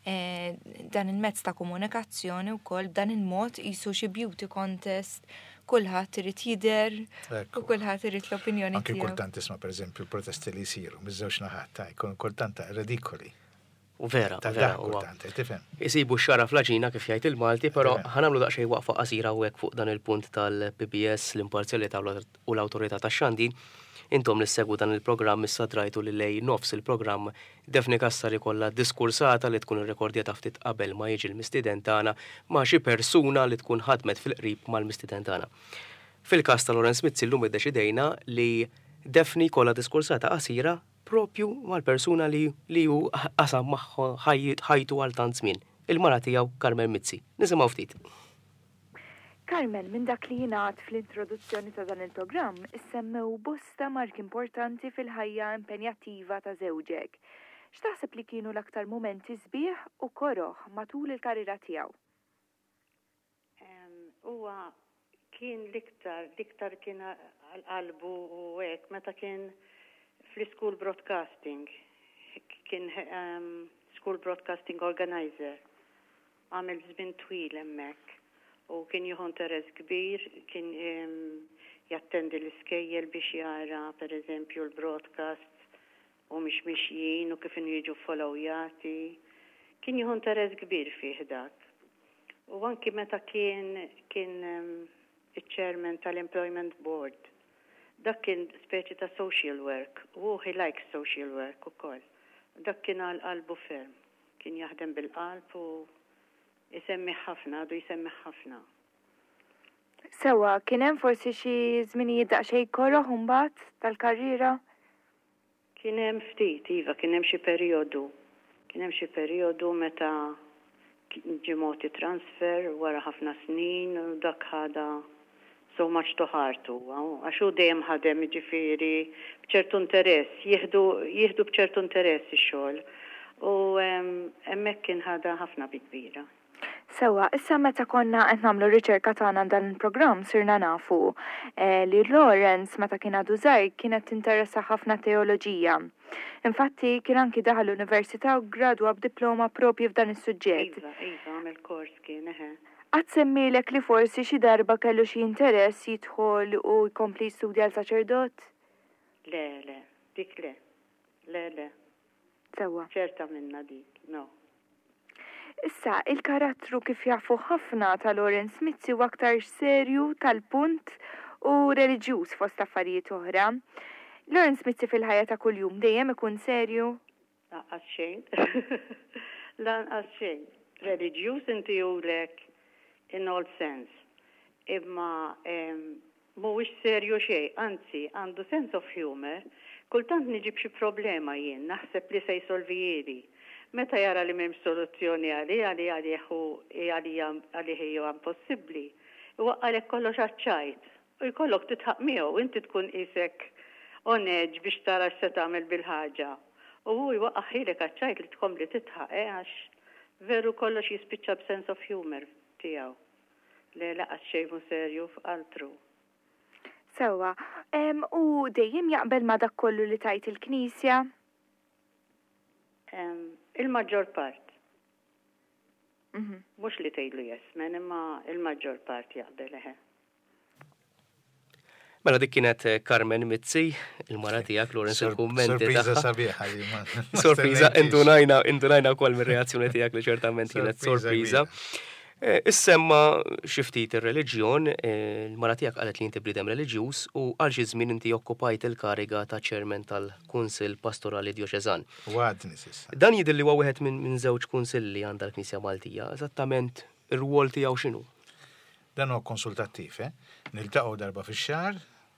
dan il-mezz ta' komunikazzjoni wkoll dan il-mod qisu xi beauty contest, kulħadd irid jidher u kulħadd irid l-opinjoni tiegħu. Anke kultant isma' pereżempju l-protesti li jsiru miż-żewġ naħat jkun kultant ridikoli. U vera. Tifhem. Isibu x-xara fl-ġina kif jgħid il-Malti, però ħanamlu daqsxejn waqfa qasira hekk fuq dan il-punt tal-PBS, l-imparzjalità u l-awtorità tax-xandir. Intom li segwu dan il-programm issa drajtu li lej nofs il-programm Defni Kassar ikollha diskursata li tkun irrekordjata ftit qabel ma jiġi l-mistiden tagħna ma' xi persuna li tkun ħadmet fil-qrib mal-mistiden tagħna. Fil-każ ta' Lawrence Mizzi llum iddeċidejna li Defni kollha diskursata qasira propju mal-persuna li hu qasam magħha ħajtu għal tant żmien. Il-mara tiegħu Carmen Mizzi. Nisimgħu ftit. Carmen, minn dak li jingħad fl-introduzzjoni ta' dan il-programm, issemmew bosta marki importanti fil-ħajja impenjattiva ta' żewġek. X'taħseb li kienu l-aktar momenti sbieħ u koroħ matul il-karriera tiegħu? Huwa kien l-iktar kien għal-qalbu u hekk meta kien fl-School Broadcasting. Kien School Broadcasting Organizer. Għamel żmien twil hemmhekk. U kien jieħu interess kbir, kien jattendi l-iskejjel biex jara pereżempju l-broadcast u mhix mixjin u kif jiġu followjati. Kien jieħu interess kbir fih dak. U anki meta kien iċ-chairman tal-Employment Board. Dak kien speċi ta' social work, u he likes social work ukoll. Dak kien għal-qalbu ferm. Kien jaħdem bil-qalb u jisemmi ħafna. Sewa, kien hemm forsi xi żminijiet daqsxejn korroħ imbagħad tal-karriera? Kien hemm ftit, iva, kien hemm xi perjodu. Kien hemm xi perjodu meta ġimgħoti transfer wara ħafna snin u dak ħada so much to heart għax hu dejjem ħadem jiġifieri b'ċertu interess, jieħdu b'ċertu interess ix-xogħol. U hemmhekk kien ħada ħafna bi kbira. Sewa, issa meta konna qed nagħmlu riċerka tagħna dan il-programm sirna nafu li Lawrence meta kien għadu żgħir kienet tinteressa ħafna teoloġija. Infatti kien anki daħal l-università u gradwa b'diploma propju f'dan is-suġġett. Iva, għamel kors kien, Qatt semmilek li forsi xi darba kellu xi interess jidħol u jkompli jistudja l-saċerdot? Le, dik le. Le. Sewa. ċerta minna dik, no. Issa, il-karattru kif jafu ħafna ta' Lawrence Mizzi u aktar serju tal-punt u reliġjuż fost affarijiet oħra. Lawrence Mizzi fil-ħajja ta' kuljum dejjem ikun serju? Lanqas xejn. Lanqas xejn. Reliġjuż inti ulek in all sense. Imma mhuwiex serju xejn, anzi għandu sense of humor. Kultant niġib xi problema jien, naħseb li se jsolvijiri. meta jara li m'hemm soluzzjoni għalih hija impossibbli, iwaqqalek kollox għaċċajt u jkollok titħaq miegħu inti tkun qisek oneġ biex tara x'se tagħmel bil-ħaġa. U hu jwaqqaħilek għaċċajt li tkompli titħaq għax veru kollox jispiċċa b'sense of humor tiegħu. Le laqas xejn mhu serju f'altru. Sewwa, u dejjem jaqbel ma dak kollu li tajt il-Knisja? Il-maġġor part. Mhux li tgħidlu jesmen, imma il-maġġor part jaqbel eħe. Mela dik kienet Carmen Mizzi, il-mara tiegħek Lawrence il-kummenti tagħha. Sorpriża sabiħa li ma. Sorpriża, indunajna wkoll mir-reazzjoni tiegħek li ċertament kienet sorpriża. Issemma xi ftit ir-reliġjon, il-mara tiegħek qalet li inti bniedem reliġjuż u għal xi żmien inti okkupajt il-kariga ta' chairman tal-Kunsill Pastorali Djoċeżan. Għadni s'issa. Dan jidher li huwa wieħed minn żewġ kunsilli għandha l-Knisja Maltija, eżattament ir-rwol tiegħu x'inhu? Dan huwa konsultattiv, niltaqgħu darba fix-xahar,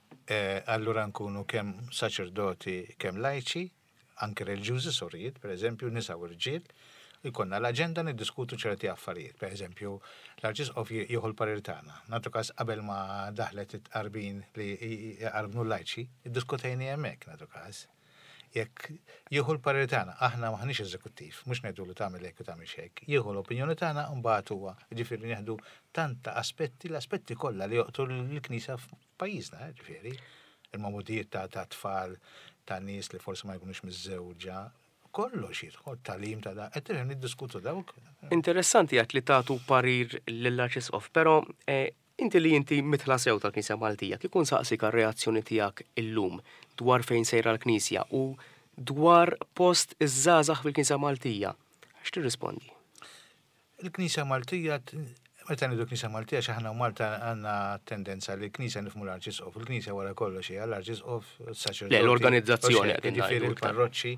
allura nkunu kemm saċerdoti kemm lajċi, anke reliġjużi sorijiet, pereżempju nisa u rġiel, ikonna l-aġenda niddiskutu ċerti affarijiet. Pereżempju, l-Arċisqof jieħu l-parir tagħna. Nagħtu każ qabel ma daħlet it-qarbin li jqarbnu l-lajċi, iddiskutejni hemmhekk nagħtu każ. Jekk jieħu l-parir tagħna, aħna maħniex eżekuttiv, mhux ngħidu li tagħmel hekk u tagħmel hekk. Jieħu l-opinjoni tagħna u mbagħad huwa ġifieri nieħdu tanta l-aspetti kollha li joqtu l-Knisja f'pajjiżna, ġifieri. Il-mamudijiet ta' tfal, ta' nies li forsi ma jkunux miż-żewġa, kollox jidħol talim ta' da, qed niddiskutu dawk. Interessanti għat li tagħtu parir lill-Arċisqof, però inti li inti mitħla sew tal-Knisja Maltija, kikun saqsik reazzjoni tiegħek illum dwar fejn sejra l-Knisja u dwar post iż-żgħażagħ fil-Knisja Maltija. X'tirrispondi? Il-Knisja Maltija, meta ngħidu Knisja Maltija x'aħna Malta għandna tendenza li l-Knisja nifhmu l-Arċisqof, il-Knisja wara kollox hija l-Arċisqof, saċerdoti. L-organizzazzjoni ġifieri l-parroċċi.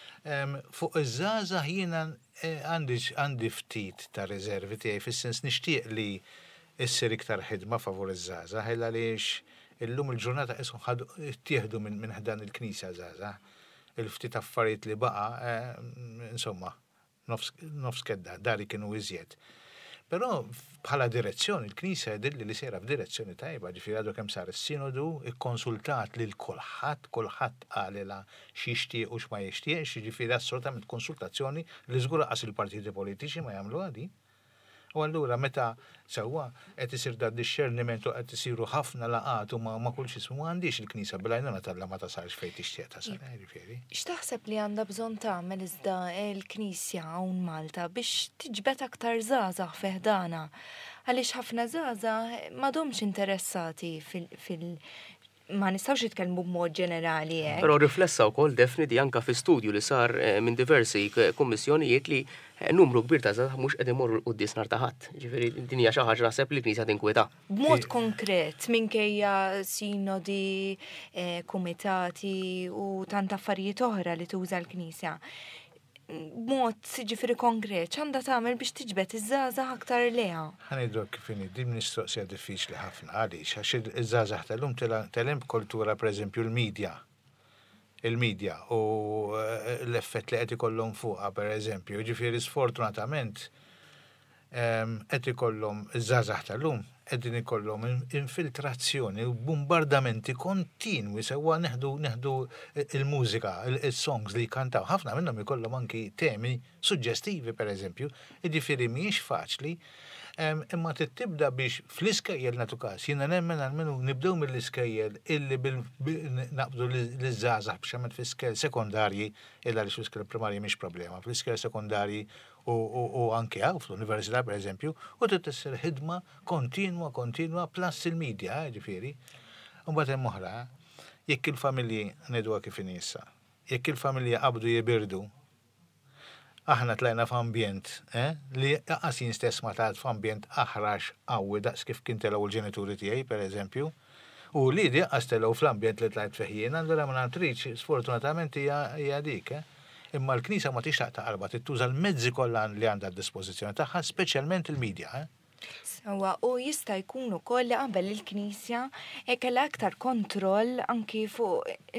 Fuq iż-żgħażagħ jiena għandi ftit ta' riservi tiegħi fis-sens nixtieq li issir iktar ħidma favur iż-żgħażagħ illa għaliex illum il-ġurnata qishom ttieħdu minn ħdan il-Knisja żgħażagħ. Il-ftit affarijiet li baqa' insomma nofs kedda dari kienu iżjed. Però bħala direzzjoni il-Knisja jidilli li sejra f'direzzjoni tajba, ġifieri għadu kemm sar is-sinodu ikkonsultat lil kulħadd qalilha x'jixtieq u x'ma jixtieqx, jiġifieri assolutament konsultazzjoni li żgur qas il-partiti politiċi ma jagħmlu għadi. U allura meta sewwa qed isir da discerniment u qed isiru ħafna laqat u ma kulx ismu għandix il-Knisja bil-għajnuna tagħha ma tasarx fejn tixtieq tasal, jiġifieri. X'taħseb li għandha bżonn tagħmel iżda l-Knisja hawn Malta biex tiġbed aktar żgħażagħ fih dana? Għaliex ħafna żgħażagħ m'għadhomx interessati ma nistgħux jitkellmu b'mod ġenerali hekk. Però riflessa wkoll definiti anke fi studju li sar minn diversi kummissjonijiet li numru kbir ta' żgħażagħ mhux qed imorru l-qudies nhar ta' ħadd. Ġifieri din hija xi ħaġa naħseb li l-Knisja tinkweta. B'mod konkret minkejja sinodi, kumitati u tant affarijiet oħra li tuża l-Knisja. B'mod ġifieri konkret x'għandha tagħmel biex tiġbed iż-żgħażagħ aktar leha. Ħanejdlek kif inhi din mistoqsija diffiċli ħafna għaliex għax iż-żgħażagħ tal-lum telhem kultura pereżempju l-medja. Il-medja u l-effett li qed ikollhom fuqha pereżempju, ġifieri sfortunatament qed ikollhom iż-żgħażagħ tal-lum qegħdin ikollhom infiltrazzjoni u bombardamenti kontinwi sewwa neħdu il-mużika, il-songs li jkantaw. Ħafna minnhom ikollhom anki temi suġġestivi pereżempju, jiġifieri mhijiex faċli. Imma tibda biex fl-iskejjel nagħtu każ, jiena nemmen għalmenu nibdew mill-iskejjel illi naqbdu l-żgħażagħ biex għamet fl-iskejjel sekondarji illa li fl-iskejjel primarji mhix problema, fl-iskejjel sekondarji u anke hawn fl-università pereżempju, u titissir ħidma kontinwa plus il-medja, ġifieri. U mbagħad hemm oħra, jekk il-familji ngħiduha kif inhi issa, jekk il-familja qabdu jibirdu, aħna tlajna f'ambjent li jaqasin stess ma tgħid f'ambjent aħrax qawwi daqs kif kien telgħu l-ġenituri tiegħi pereżempju, u li jaqas telgħu fl-ambjent li tlajt fih jien, allura ma nagħtrix sfortunatament hija dik. Imma l-Knisja ma tixtaq taqarba tittuża l-mezzi kollha li għandha d-dispożizzjoni tagħha, speċjalment il-medja. U jista' jkun ukoll li qabel il-Knisja kellha aktar kontroll anki fuq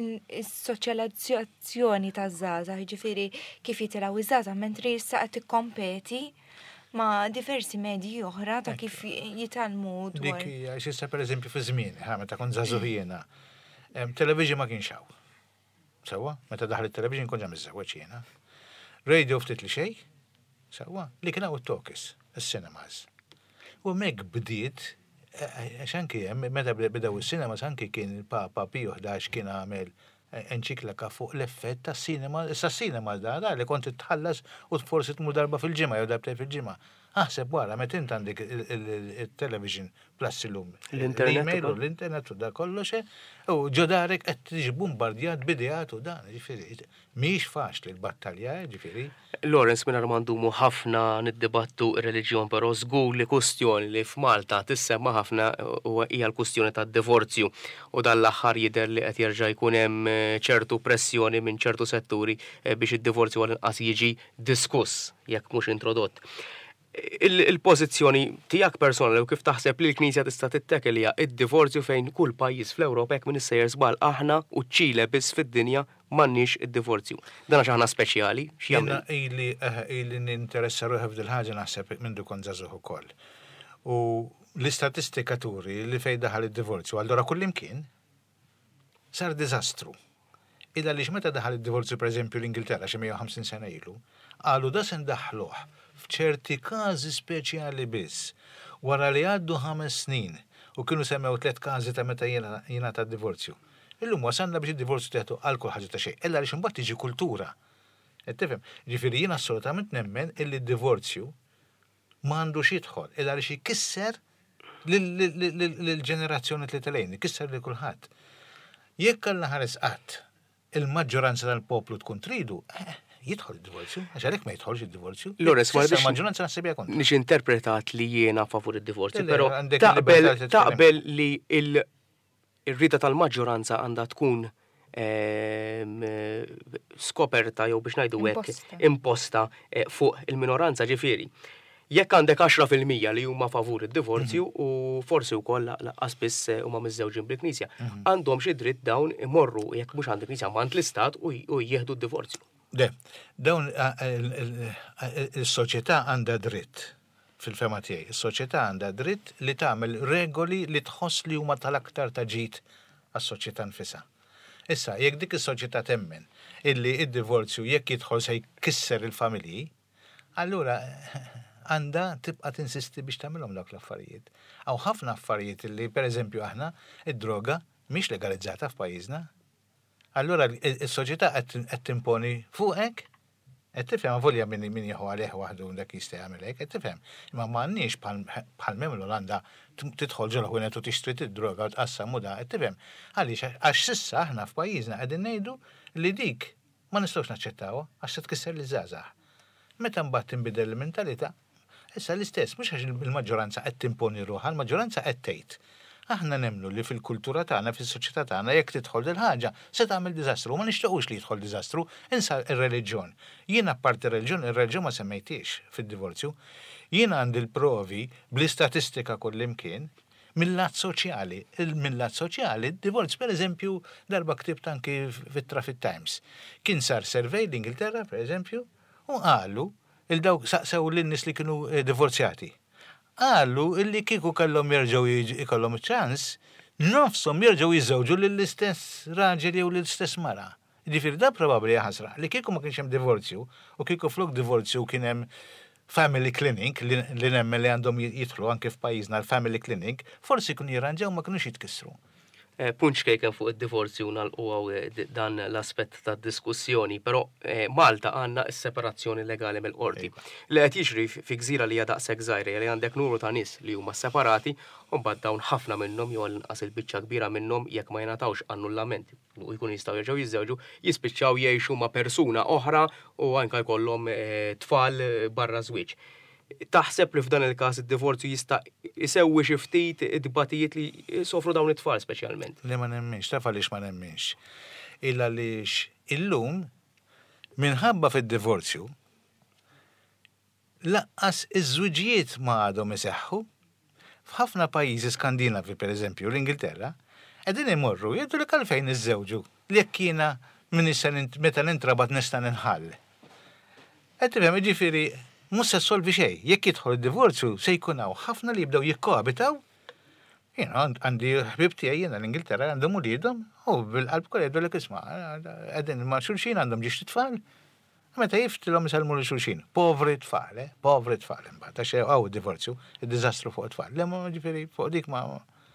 is-soċjalizzazzjoni taż-żgħażagħ, jiġifieri kif jitilgħu iż-żgħażagħ mentri issa qed tikkompeti ma' diversi medji oħra ta' kif jitalmu dwar. Dik hija x'issa pereżempju fi żmien, meta kont żagħżugħ jiena. Television ma kienx hawn. Sewwa, meta daħal it-television kont ġa miżewweġ jiena. Radio ftit li xejn, sewwa, li kien hawn it-talkies, is-cinemas. U mek bdiet, xanki meta bidaw is-cinemas anki kien il-Papa Pio 11 kien għamel enċiklika fuq l-effett ta' cinema, sa' cinema da li kont tħallas u forsi tmur darba fil-ġimgħa jew darbtej fil-ġimgħa. Aħseb wara meta int għandek il-television plus illum. L-internet u da kollox u ġodarek qed tiġi bombardjat bidejat u dan, ġifieri. Mhix faċli l-battalja, ġifieri. Lawrence minn armandumu ħafna niddibattu ir-reliġjon, però żgur li kwestjoni li f'Malta tissemma ħafna hija l-kwestjoni tad-divorzju u dan l-aħħar jidher li qed jerġa' jkun hemm ċertu pressjoni minn ċertu setturi biex id-divorzju għal-inqas jiġi diskuss jekk mhux introdott. Il-pożizzjoni tiegħek personali u kif taħseb li l-Knisja tista' tittekel hija id-divorzju fejn kull pajjiż fl-Ewropa hekk min issejjer żball aħna u ċile biss fid-dinja m'għandniex id-divorzju. Dan għax aħna speċjali x'jagħmel. Ili ninteressa ruħi f'dil ħaġa naħseb minn dukun żagħżugħ ukoll. U l-istatistika turi li fejn daħal id-divorzju allura kullimkien sar diżastru. Illa li meta daħal id-divorzju pereżempju l-Ingilterra xi 150 sena ilu, qalu da se ndaħħluh f'ċerti każi speċjali biss. Wara li għaddu 5 snin u kienu semmew 3 każi ta' meta jingħata d-divorzju. Illum wasalna biex id-divorzju teħtu għal kull ħaġa ta' xejn. Illa li x'imbagħad tiġi kultura. Qed tifhem? Ġifieri jien assolutament nemmen illi d-divorzju m'għandux jidħol, illa li xi jkisser lill-ġenerazzjoni li telejn, ikisser lil kulħadd. Jekk alla ħares qatt il-maġġoranza tal-poplu tkun tridu, jidħol id-divorzju, għax għalhekk ma jidħolx id-divorzju. Lawrence, maġġoranza naħsebha kont. Nix interpretat li jiena favur id-divorzju, però taqbel li il-rida tal-maġġoranza għandha tkun skoperta jew biex ngħidu hekk imposta fuq il-minoranza ġifieri. Jekk għandek 10% li huma favur id-divorzju u forsi wkoll laqqas biss huma miżżewġin bil-Knisja, għandhom xi dritt dawn imorru jekk mhux għand il-Knisja ma għand l-Istat u jieħdu d-divorzju. Dawn is-soċjetà għandha dritt fil-fema tiegħi. Is-soċjetà għandha dritt li tagħmel regoli li tħoss li huma tal-aktar ta' ġid għas-soċjetà nfisha. Issa, jekk dik is-soċjetà temmen illi id-divorzju jekk jidħol se jkisser il-familji, allura għandha tibqa' tinsisti biex tagħmilhom dawk l-affarijiet. Aw ħafna affarijiet illi pereżempju aħna id-droga mhix legalizzata f'pajjiżna. Allura is-soċjetà qed timponi fuqek, qed tifhem volja min jieħu għalih waħdu dak jista' jagħmel hekk, qed tifhem. Imma m'għandniex bħal mem l-Olanda tidħol ġol ħwienet u tixtri id-droga u tqassam u da, qed tifhem. Għaliex għax s'issa aħna f'pajjiżna qegħdin ngħidu li dik ma nistgħux naċċettawha għax se tkisser li żgħażagħ. Meta mbagħad tinbidel il-mentalità, issa l-istess, mhux għax il-maġġoranza qed timponi ruħha, l-maġġoranza qed tgħid. Aħna nemmnu li fil-kultura tagħna, fis-soċjetà tagħna jekk tidħol dil ħaġa se tagħmel diżastru, ma nixtiequx li jidħol diżastru, insa ir-reliġjon. Jien apparti ir-reliġjon ma semmejtix fid-divorzju. Jien għandi l-provi bl-istatistika kullimkien mill-lat soċjali. Mill-lat soċjali, divorz pereżempju darba ktibt anki fit-Traffic Times. Kien sar survey l-Ingilterra pereżempju u qalu il-dawk saqsew lin-nies li kienu divorzjati. Qalu illi kieku kellhom jerġgħu ikollhom ċans, nofshom jerġgħu jiżżewġu lill-istess raġel jew lill-istess mara. Jiġifieri da probabbli ħasra li kieku ma kienx hemm divorzju u kieku flok divorzju kien hemm family clinic li nemmen li għandhom jidħlu anke f'pajjiżna l-family clinic, forsi kun jirranġaw ma kinux jitkissru. Punċ kejken fuq id-divorzju nal-qwaw dan l-aspett ta' diskussjoni, però Malta għandna s-separazzjoni legali mill-qorti. Li qed jiġri fi gżira li hija daqshekk żgħira li għandek numru ta' nies li huma separati u mbagħad dawn ħafna minnhom jew inqas il-biċċa kbira minnhom jekk ma jingħatawx annullamenti u jkun jistgħu jerġgħu jiżżewġu, jispiċċaw jgħixu ma' persuna oħra u anke jkollhom tfal barra żwieġ. Taħseb li f'dan il-każ id-divorzju jista' isewwi xi ftit id-dbatijiet li sofru dawn it-tfal speċjalment. Li ma nemminx, taf għaliex ma nemminx. Illa għaliex illum minħabba fid-divorzju laqqas iż-żwiġijiet ma għadhom iseħħu f'ħafna pajjiżi Skandinavi, per eżempju, l-Ingilterra, qegħdin imorru, jgħidu li għalfejn iż-żewġu li jekk jiena meta nintrabat nista' ninħall. Qed tifhem, jiġifieri mhux se solvi xejn, jekk jidħol id-divorzju se jkun hawn ħafna li jibdew jikkoabitaw. Jiena għandi ħbib tiegħi jiena l-Ingilterra għandhom uliedhom u bil-qalb kol jgħidu lek isma' qegħdin ma' xulxin għandhom ġiex tfal. Meta jiftilhom isalmu li xulxin. Povri tfal imbagħad għax hawn id-divorzju, id-diżastru fuq it-tfal. Le ma ġifieri fuq dik ma.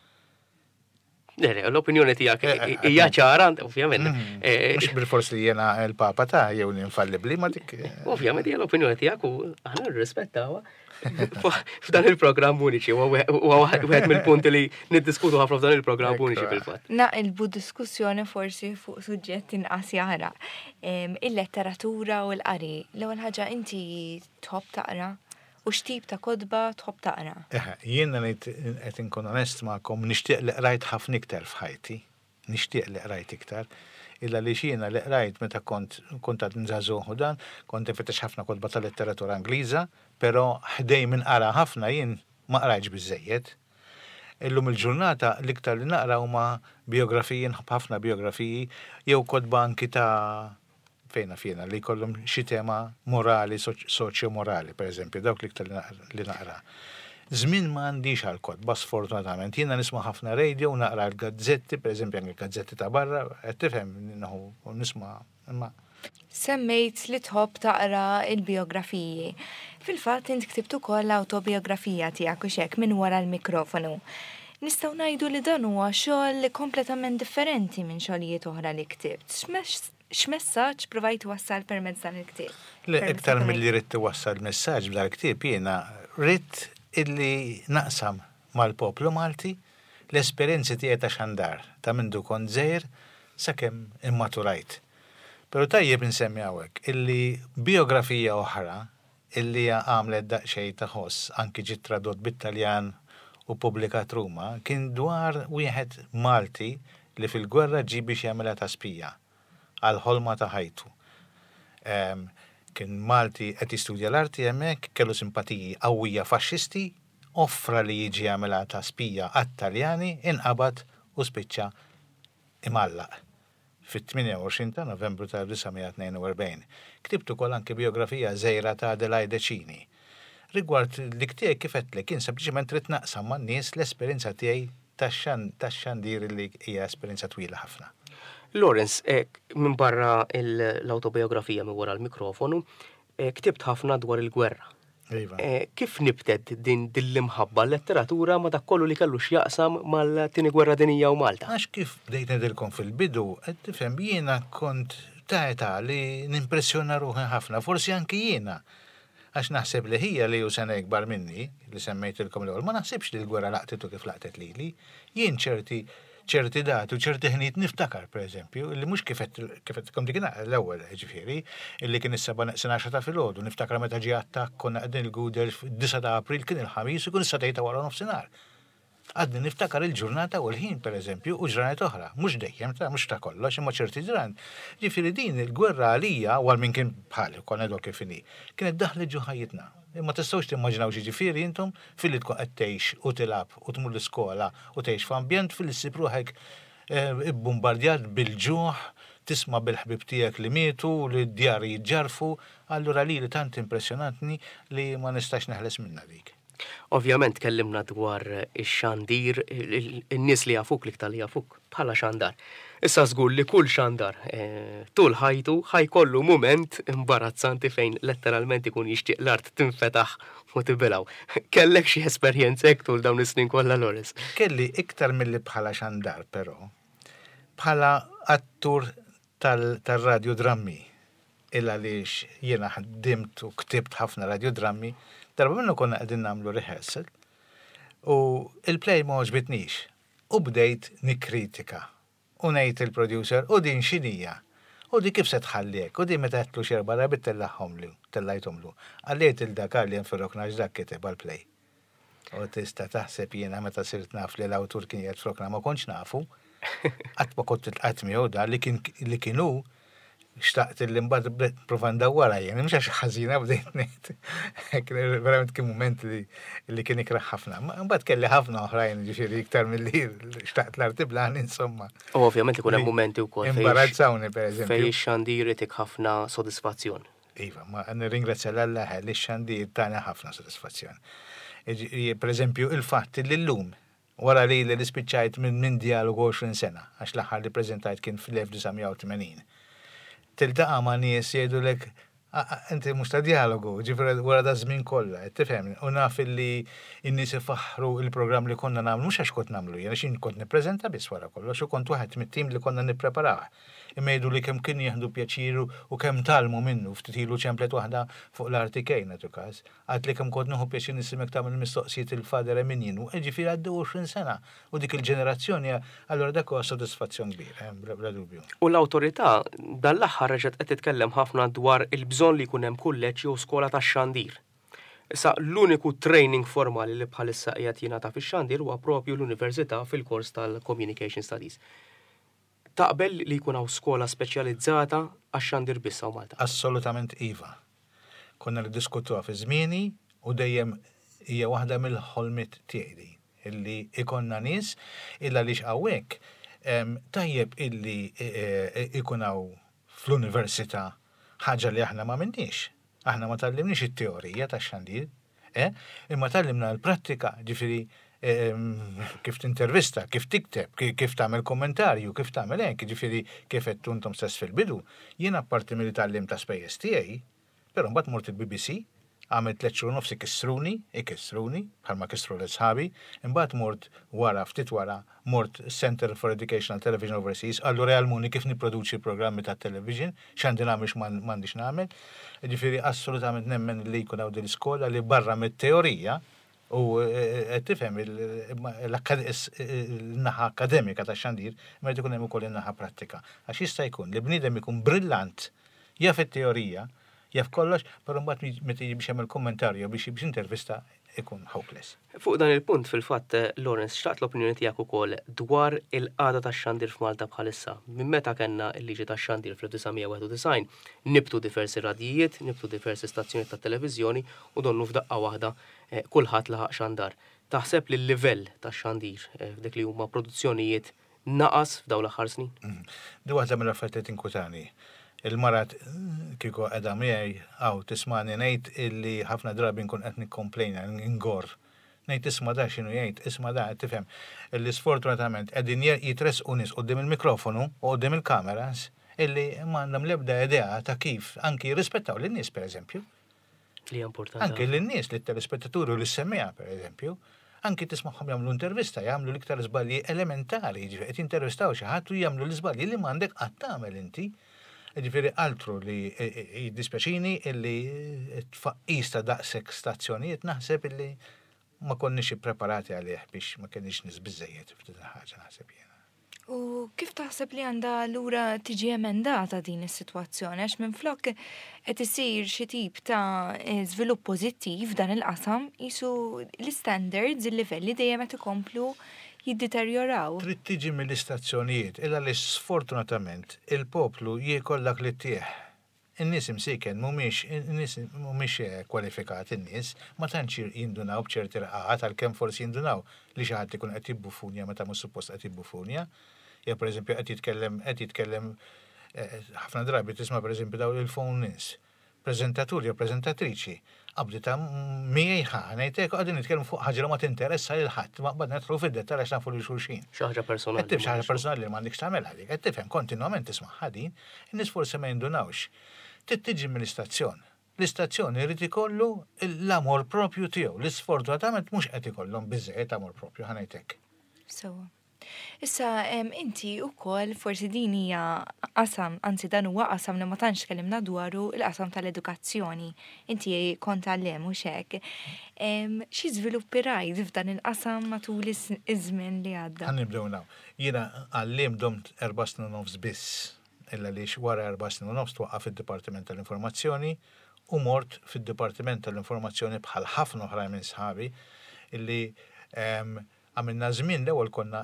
L-opinjoni tijak hija ċara, ovvjament. Mux bil-fors li jena l-papa ta' jew infallibli, ma dik. Ovvjament hija l-opinjoni tijak u aħna nirrispettawa. F'dan il-programm uniċi, u għed mill-punti li niddiskutu ħafna f'dan il-programm uniċi fil-fatt. Naqilbu diskussjoni forsi fuq suġġetti inqas jara. Il-letteratura u l-qari. L-ewwel ħaġa inti tħobb taqra? U x'tip ta' kodba tħobb taqra? Jiena qed inkun onest magħkom nixtieq li qrajt ħafna iktar f'ħajti. Nixtieq li qrajt iktar. Illa li jiena li qrajt meta kont qed nżagħżuh dan, kont infittex ħafna kodba ta' letteratura Ingliża, però ħdej minn qara ħafna jien ma qrajtx biżejjed. Illum il-ġurnata l-iktar li naqra huma biografiji, ħafna biografiji, jew kodba anki ta' fejna li kollhom xi tema morali, soċjo-morali, per eżempju, dawk l-iktar li naqra. Żmien ma għandix għal-kodba, sfortunatament. Jiena nisma' ħafna radio u naqra l-gazzetti, per eżempju, anke l-gazzetti ta' barra, qed tifhem u nisma' imma. Semmejt li tħobb taqra il-biografiji. Fil-fatt int ktibtu koll autobiografija tiegħek u xek minn wara l-mikrofonu. Nistgħu ngħidu li dan huwa xogħol kompletament differenti minn xogħlijiet oħra li ktibt. X'messaġġ provajt wassal permezz dan il-ktieb? Iktar milli rrid wassal messaġġ b'dan il-ktieb jiena rrid illi naqsam mal-poplu Malti l-esperjenzi tiegħi ta' xandar ta' mindu kont żgħir sakemm immaturajt. Però tajjeb insemmi hawnhekk illi biografija oħra illi għamlet daqsxejn ta' ħoss anki ġiet tradott bit-Taljan u pubblikat Ruma kien dwar wieħed Malti li fil-gwerra ġie biex jagħmilha ta' spija għal-ħolma ta' ħajtu. Kien Malti qed jistudja l-arti hemmhekk, kellu simpatiji qawwija faxxisti, offra li jiġi jagħmilha ta' spija għat-Taljani, inqabad u spiċċa imallaq. Fit-28 ta' Novembru ta' 1942. Ktibtu kol anke biografija żgħira ta' Adelaide Cini. Rigward dik tiegħi kif qedlek kien sempliċement trid naqsam man-nies l-esperjenza tiegħi tax-xandir li hija esperjenza twila ħafna. Lawrence, minn barra l-autobiografija minn wara l-mikrofonu, ktibt ħafna dwar il-gwerra. Kif nibted din l-imħabba letteratura ma dak kollu li kellu x'jaqsam mal-tieni gwerra dinija u Malta? Għax kif bdejt ngħidilkom fil-bidu, qed tifhem jiena kont ta' li nimpressjona ruħi ħafna, forsi anki jiena. Għax naħseb li hija li hu sena ikbar minni, li semmejtilkom l-ewwel, ma naħsibx li l-gwerra laqtitu kif laqtet lili. Jien ċerti dati u ċerti ħinijiet niftakar, per eżempju, illi mhux kifetkom dik l-ewwel ġifieri, illi kien is-seba' naqsin 10 ta' filgħodu, niftakar meta ġie attakk konna qegħdin il-Gudel f'9 ta' April kien il-ħamis u kien is-satejn ta' wara nofsinhar. Għadni niftakar il-ġurnata u l-ħin, per eżempju, u ġranet oħra, mhux dejjem, mhux ta' kollox, imma ċerti ġran. Ġifieri din il-gwerra għalija u għal min kien bħal konna dok kif inhi, kienet daħlet ġu ħajjitna. Imma tistgħux timmaġinaw ġifieri intom fil-li tkun qed tgħix u tilab u tmur l-iskola u tgħix f'ambjent fil-li ssib ruħek bombardjat bil-ġuħ, tisma' bil-ħbib tiegħek li mietu, li d-djar jiġġarfu, allura li tant impressjonantni li ma nistax neħles minna dik. Ovvjament kellimna dwar ix-xandir, in-nies li jafuk li ktar li jafuk bħala xandar. Issa żgur li kull xandar tul ħajtu ħajkollu mument imbarazzanti fejn letteralment ikun jixtieq l-art tinfetaħ u tibilgħu. Kellek xi esperjenza hekk tul dawn is-snin kollha Lawrence? Kelli iktar milli bħala xandar però. Bħala attur tal-radiodrammi illa għaliex jiena ħaddimt u ktibt ħafna radiodrammi. Darba minnu konna qegħdin nagħmlu rehearsal u il-play ma ġbitnix u bdejt nikkritika u ngħid il-producer u din x'inhija u di kif se tħallek u di meta qedtlu xerba rabit tellajthomlu. Għalliet il-dakar li nfirrokna dak kiteb għall-play. U tista' taħseb jiena meta sirt naf li l-awtur kien jgħid frokna ma kontx nafu qatt ma kont tilqat miegħu dan li kienu xtaqt l-imbad provan dawwara jien, mhux għax ħażina bdejt ngħid. Verament kien moment li kien ikraħ ħafna. Mbagħad kelli ħafna oħrajn ġifieri iktar milli xtaqt l-artiblan insomma. Ovvjament ikun hemm momenti wkoll Imbarazzawni pereżempju. fejn ix-xandir itik ħafna sodisfazzjon. Iva, ma nirringrazzja l-Alla li x-xandir tagħna ħafna sodisfazzjon. Per eżempju, il-fatt li llum wara li l-ispiċċajt minn dialogu 20 sena, għax l-aħħar li preżentajt kien fil-1980. Tiltaqa' ma' nies jgħidulek inti mhux ta' dialogu, ġifieri wara da żmien kollha, tifhem, u naf li n-nies ifaħħru il-programm li konna nagħmlu mhux għax kont nagħmlu jien, x'in kont nippreżenta biss wara kollox u kont waħed mit-tim li konna nippreparaw. Imma jgħidu li kemm kien jieħdu pjaċiru u kemm talmu minnu ftit ilu ċemplet waħda fuq l-arti kejna tu każ. Għad li kemm kont nieħu pjaċir nisimek tagħmel mistoqsijiet il-fader Eminienu, ġifieri għaddew 20 sena u dik il-ġenerazzjoni allura dak huwa sodisfazzjon kbir, bla dubju. U l-awtorità dal-aħħar reġgħet qed titkellem ħafna dwar il-bżonn li jkun hemm kulleġġ jew skola tax-xandir. Issa l-uniku training formali li bħalissa qiegħed jingħata fix-xandir huwa proprju l-Università fil-kors tal-Communication Studies. Taqbel li jkun hawn skola speċjalizzata għax-xandir biss hawn Malta? Assolutament iva. Konna niddiskutuha fi żmieni u dejjem hija waħda mill-ħolmiet tiegħi illi ikonna nies illa li hawnhekk tajjeb illi ikun hawn fl-università ħaġa li aħna ma minniex. Aħna ma tallimniex it-teorija tax-xandir, imma tallimna l-prattika, ġifieri kif tintervista, kif tikteb, kif tagħmel kommentarju, kif tagħmel hekk, ġifieri kif qed intom stess fil-bidu. Jien apparti milli tallim ta' spejjeż tiegħi, però mbagħad mort il-BBC, għamilt 3 xhur nofs ikissruni, bħalma kissru l-sħabi, imbagħad mort wara, ftit wara, mort Center for Educational Television Overseas, allura jgħalmuni kif nipproduċi programmi ta' television, x'għandi nagħmel m'għandix nagħmel. Ġifieri assolutament nemmen li jkun hawn din l-iskola li barra mit-teorija u tifhem il-naħa akademika tax-xandir, ma jrid ikun hemm ukoll in-naħa prattika. Għax jista' jkun li bniedem ikun brillant jaf it-teorija, jaf kollox, però mbagħad meta jiġi biex jagħmel kommentarju biex intervista ikun hopeless. Fuq dan il-punt fil-fatt, Lawrence, xtaqt l-opinjoni tiegħek ukoll dwar il-qagħda tax-xandir f'Malta bħalissa. Minn meta kellna l-liġi tax-xandir fl-1991, nibtu diversi radijiet, nibtu diversi stazzjonijiet ta' televiżjoni u donnu f'daqqa waħda kulħadd laħaq xandar. Taħseb li l-livell tax-xandir f'dik li huma produzzjonijiet naqas f'dawn l-aħħar snin? Di waħda mill-affarijiet inkwetani. Il-marat kieku qiegħda miegħi tismani ngħid illi ħafna drabi nkun qed nikkomplejna ngor. Ngħid isma' da x'inhu jgħid, isma' da tifhem. Illi sfortunatament qegħdin jitresqu nies quddiem il-mikrofonu u quddiem il-kameras illi m'għandhom l-ebda idea ta' kif anki jirrispettaw lin-nies pereżempju. Li importanti. Anki lin-nies lit-telespettaturi u lis-semmija pereżempju. Anki tismagħhom jagħmlu intervista, jagħmlu l-iktar żbalji elementari, ġifieri qed jintervistaw xi ħadd u jagħmlu l-iżbalji li m'għandek qatt tagħmel inti. Ġifieri altru li jiddispjaċini illi tfaqqis ta' daqshekk stazzjonijiet naħseb illi ma konniex ippreparati għalih biex ma kenniex nies biżejjed f'din il-ħaġa naħseb jiena. U kif taħseb li għandha lura tiġi emendata din is-sitwazzjoni għax minflok qed isir xi tip ta' żvilupp pożittiv dan il-qasam qisu l-standards, il-livelli dejjem qed ikomplu jiddeterjoraw. Trid tiġi mill-istazzjonijiet, illa li sfortunatament il-poplu jiekollak li tieħ. In-nies imsiken mhumiex kwalifikati in-nies, ma tantx jindunaw b'ċerti raqgħat għalkemm forsi jindunaw li xi ħadd ikun qed jibbufunja meta mhux suppost qed jibbufunja. Ja pereżempju qed jitkellem ħafna drabi tisma' pereżempju dawn il-phone nies. Preżentaturi u preżentatriċi. Qabdita miegħi ħanejtek qegħdin nitkellmu fuq ħaġa li ma tinteressa lil ħadd, ma qbad nidħlu fid-dettall għax nafu li xulxin. Xi ħaġa personali. Qed xi ħaġa personali li m'għandekx tagħmelha dik, qed tifhem kontinwament tisma' ħadin, in-nies forsi ma jindunawx. Tiġi mill-istazzjon. L-istazzjoni jrid ikollu l-amor propju tiegħu, l-isfortunatament mhux qed ikollhom biżżejjed amor propju ħanejtek. Sewa. Issa, inti ukoll forsi din hija qasam, anzi dan huwa qasam li ma tantx tkellimna dwaru il-qasam tal-edukazzjoni. Inti kont għallem u hekk. Xi żviluppi rajt f'dan il-qasam matul iż-żmien li għadda? Ħannibdew naw. Jiena għallem domt 4 snin u nofs biss, illa li wara 4 snin u nofs twaqqaf fid-Dipartiment tal-Informazzjoni u mort fid-Dipartiment tal-Informazzjoni bħal ħafna oħrajn minn sħabi illi Għamilna żmien l-ewwel konna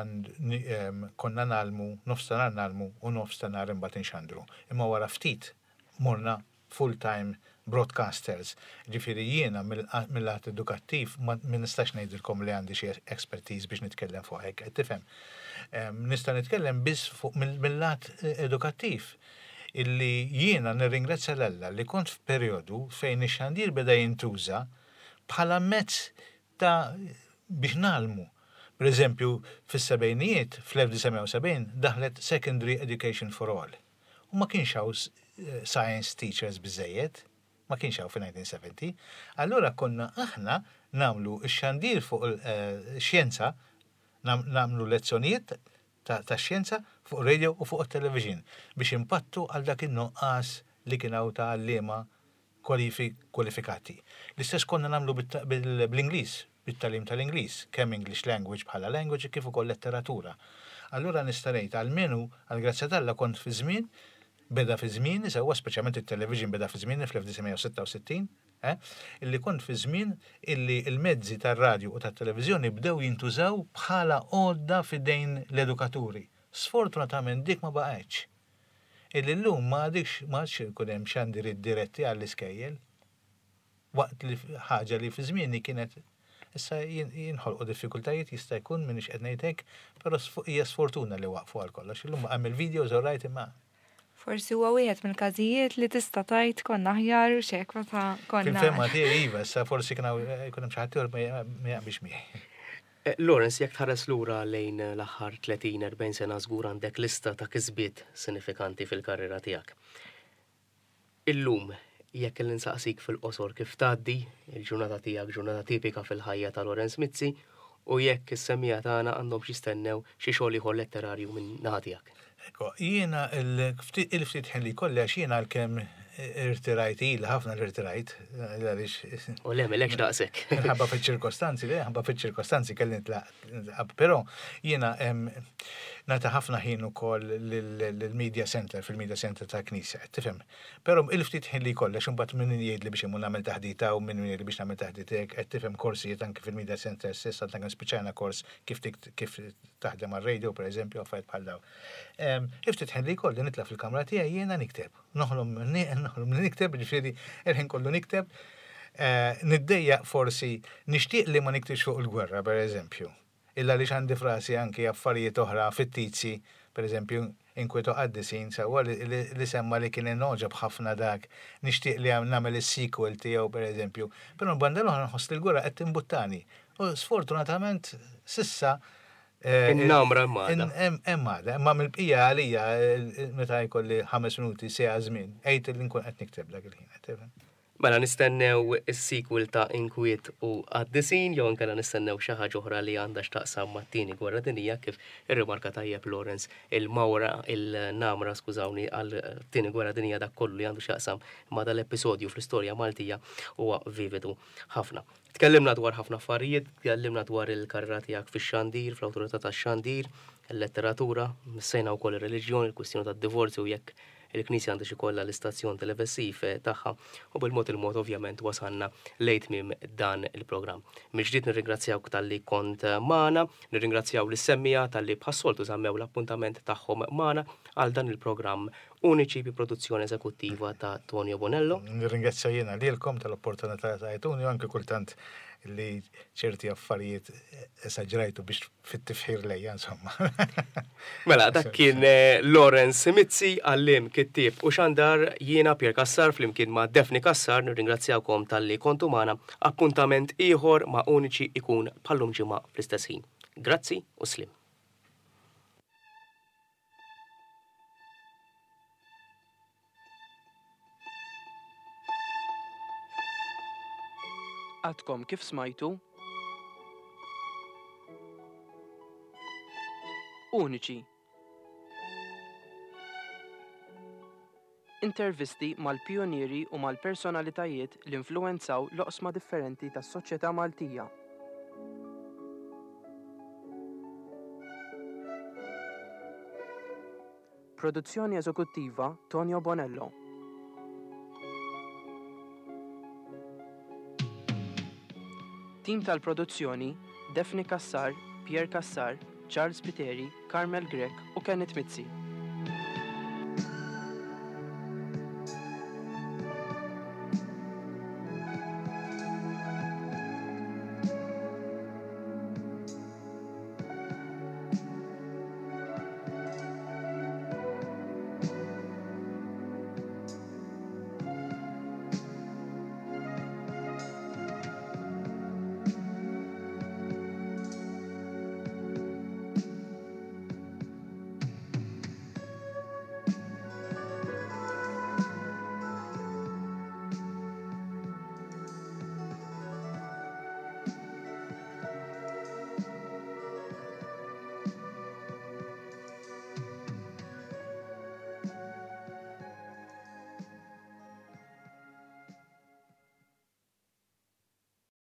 konna nalmu, nofstanar nalmu u nofstanar imbagħad inxandru. Imma wara ftit morna full-time broadcasters. Ġifieri jiena mill-lat edukattiv ma nistax ngħidilkom li għandi xi expertise biex nitkellem fuq hekk, qed tifhem. Nista' nitkellem biss fuq mill-lat edukattiv illi jiena nirringrazzja l-Alla li kont f'perjodu fejn ix-xandir beda jintuża bħala mezz ta' biex nalmu. Per eżempju, fis-sebgħinijiet, fl-1970, daħlet Secondary Education for All. U ma kienx hawn science teachers biżejjed, ma kienx hawn fin-1970. Allura konna aħna nagħmlu x-xandir fuq il-xjenza, nagħmlu lezzjonijiet ta' xjenza fuq radio u fuq television biex impattu għal dak in-nuqqas li kien hawn ta' għalliema kwalifikati. L-istess konna nagħmlu bl-Ingliż, bit-talim tal-Ingliż, kemm English language bħala language kif ukoll letteratura. Allura nista' ngħid għalmenu għall-grazzja tal-Alla kont fi żmien, beda fi żmien, sewwa speċjalment it-television beda fi żmien fl-1966, illi kont fi żmien illi l-mezzi tar-radju u tat-televiżjoni bdew jintużaw bħala għodda fidejn l-edukaturi. Sfortunatament dik ma baqgħetx. Illi llum ma għadx ikun hemm xandir diretti għall-iskejjel. Waqt li ħaġa li fi żmieni kienet issa jinħolqu diffikultajiet jista' jkun minix qed ngħid hekk, però hija sfortuna li waqfu għal kollox. Illum għamil videos orajt imma. Forsi huwa wieħed mill-każijiet li tista' tgħid konna aħjar x'hekk meta konna. Fil-femma tiegħi iva, issa forsi kien jkun hemm xi ħadd ma jaqbix miegħi. Lawrence, jekk tħares lura lejn l-aħħar 30-40 sena żgur għandek lista ta' kisbiet sinifikanti fil-karriera tiegħek. Illum, jekk il-insaqsik fil-qosor kif tgħaddi il-ġurnata tiegħek ġurnata tipika fil-ħajja ta' Lawrence Mizzi u jekk is-semmija tagħna għandhom jistennew xi xogħol ieħor letterarju minn naħa tiegħek. Jiena il-ftit ħelli kollex jiena għalkemm irtirajt ħafna l-irtirajt. U le, melekx daqsek. Ħabba fil-ċirkostanzi kelli nitlaq. Però jiena nata ħafna ħin ukoll lill-Media Center, fil-Media Center ta' Knisja, tifhem. Però il-ftit ħelli kollex imbagħad min jgħidli biex imur nagħmel taħdita u min jgħidli biex nagħmel taħditek, qed tifhem korsijiet anke fil-Media Center stess għandna spiċċajna kors kif taħdem għar-radio pereżempju affarijiet bħal dawn. Iftit ħelli kolli nitla' fil-kamra tiegħi jiena nikteb. Noħlom nikteb, ġifieri il-ħin kollu nikteb. Niddejjaq forsi nixtieq li ma niktibx fuq il-gwerra pereżempju. Illa li għandi frasi anke affarijiet oħra fit-tizzi, pereżempju inkwetu għaddisin sewwa li semma li kien noġob ħafna dak, nixtieq li nagħmel is-sequel tiegħu pereżempju. Però l-banda l-oħra nħoss li l-gwerra qed timbuttani. U sfortunatament sissa In-namra mmada. Imma mill-bqija għalija meta jkolli 5 minuti seha żmien, għid li nkun qed nikteb dak il-ħin. Mela nistennew is-sequel ta' Inkwiet u Għaddisin, jew inkella nistennew xi ħaġa oħra li għandha x'taqsam mat-tieni gwerra dinjija kif irrimarka tajjeb Lawrence il-namra skużawni għall-tieni gwerra dinjija dak kollu li għandu x'taqsam ma' dal-episodju fl-istorja Maltija huwa vividu ħafna. Tkellimna dwar ħafna affarijiet, tkellimna dwar il-karriera tiegħek fix-xandir, fl-awtorità tax-xandir, il-letteratura, missejna wkoll ir-reliġjoni, il-kwistjoni tad-divorzju jekk il-Knisja għandha xi kollha l-istazzjon televisiv tagħha u bil-mod ovvjament wasanna lejn tmiem dan il-programm. Mill-ġdid nirringrazzjawk talli kont magħna, nirringrazzjaw lis-semmija talli bħassoltu żammew l-appuntament tagħhom magħna għal dan il-programm uniċi bi produzzjoni eżekuttiva ta' Tonio Bonello. Nirringrazzja jiena lilkom tal-opportunità ta' Tonio anke kultant li ċerti affarijiet esaġrajtu biex fit-tifħir lejja, insomma. Mela, dak kien Lawrence Mizzi, għallim kittieb u xandar jiena Pier Kassar flimkien ma' Defni Kassar, nirringrazzjawkom tal-li kontu magħna appuntament ieħor ma' uniċi ikun bħallum ġimgħa fl-istess ħin. Grazzi u slim. Għadkom kif smajtu? Uniċi. Intervisti mal-pionieri u mal-personalitajiet li influenzaw l-oqsma differenti tas-soċjetà Maltija. Produzzjoni eżekuttiva Tonio Bonello. Tim tal-produzzjoni Daphne Kassar, Pierre Kassar, Charles Piteri, Carmel Grek u Kenneth Mizzi.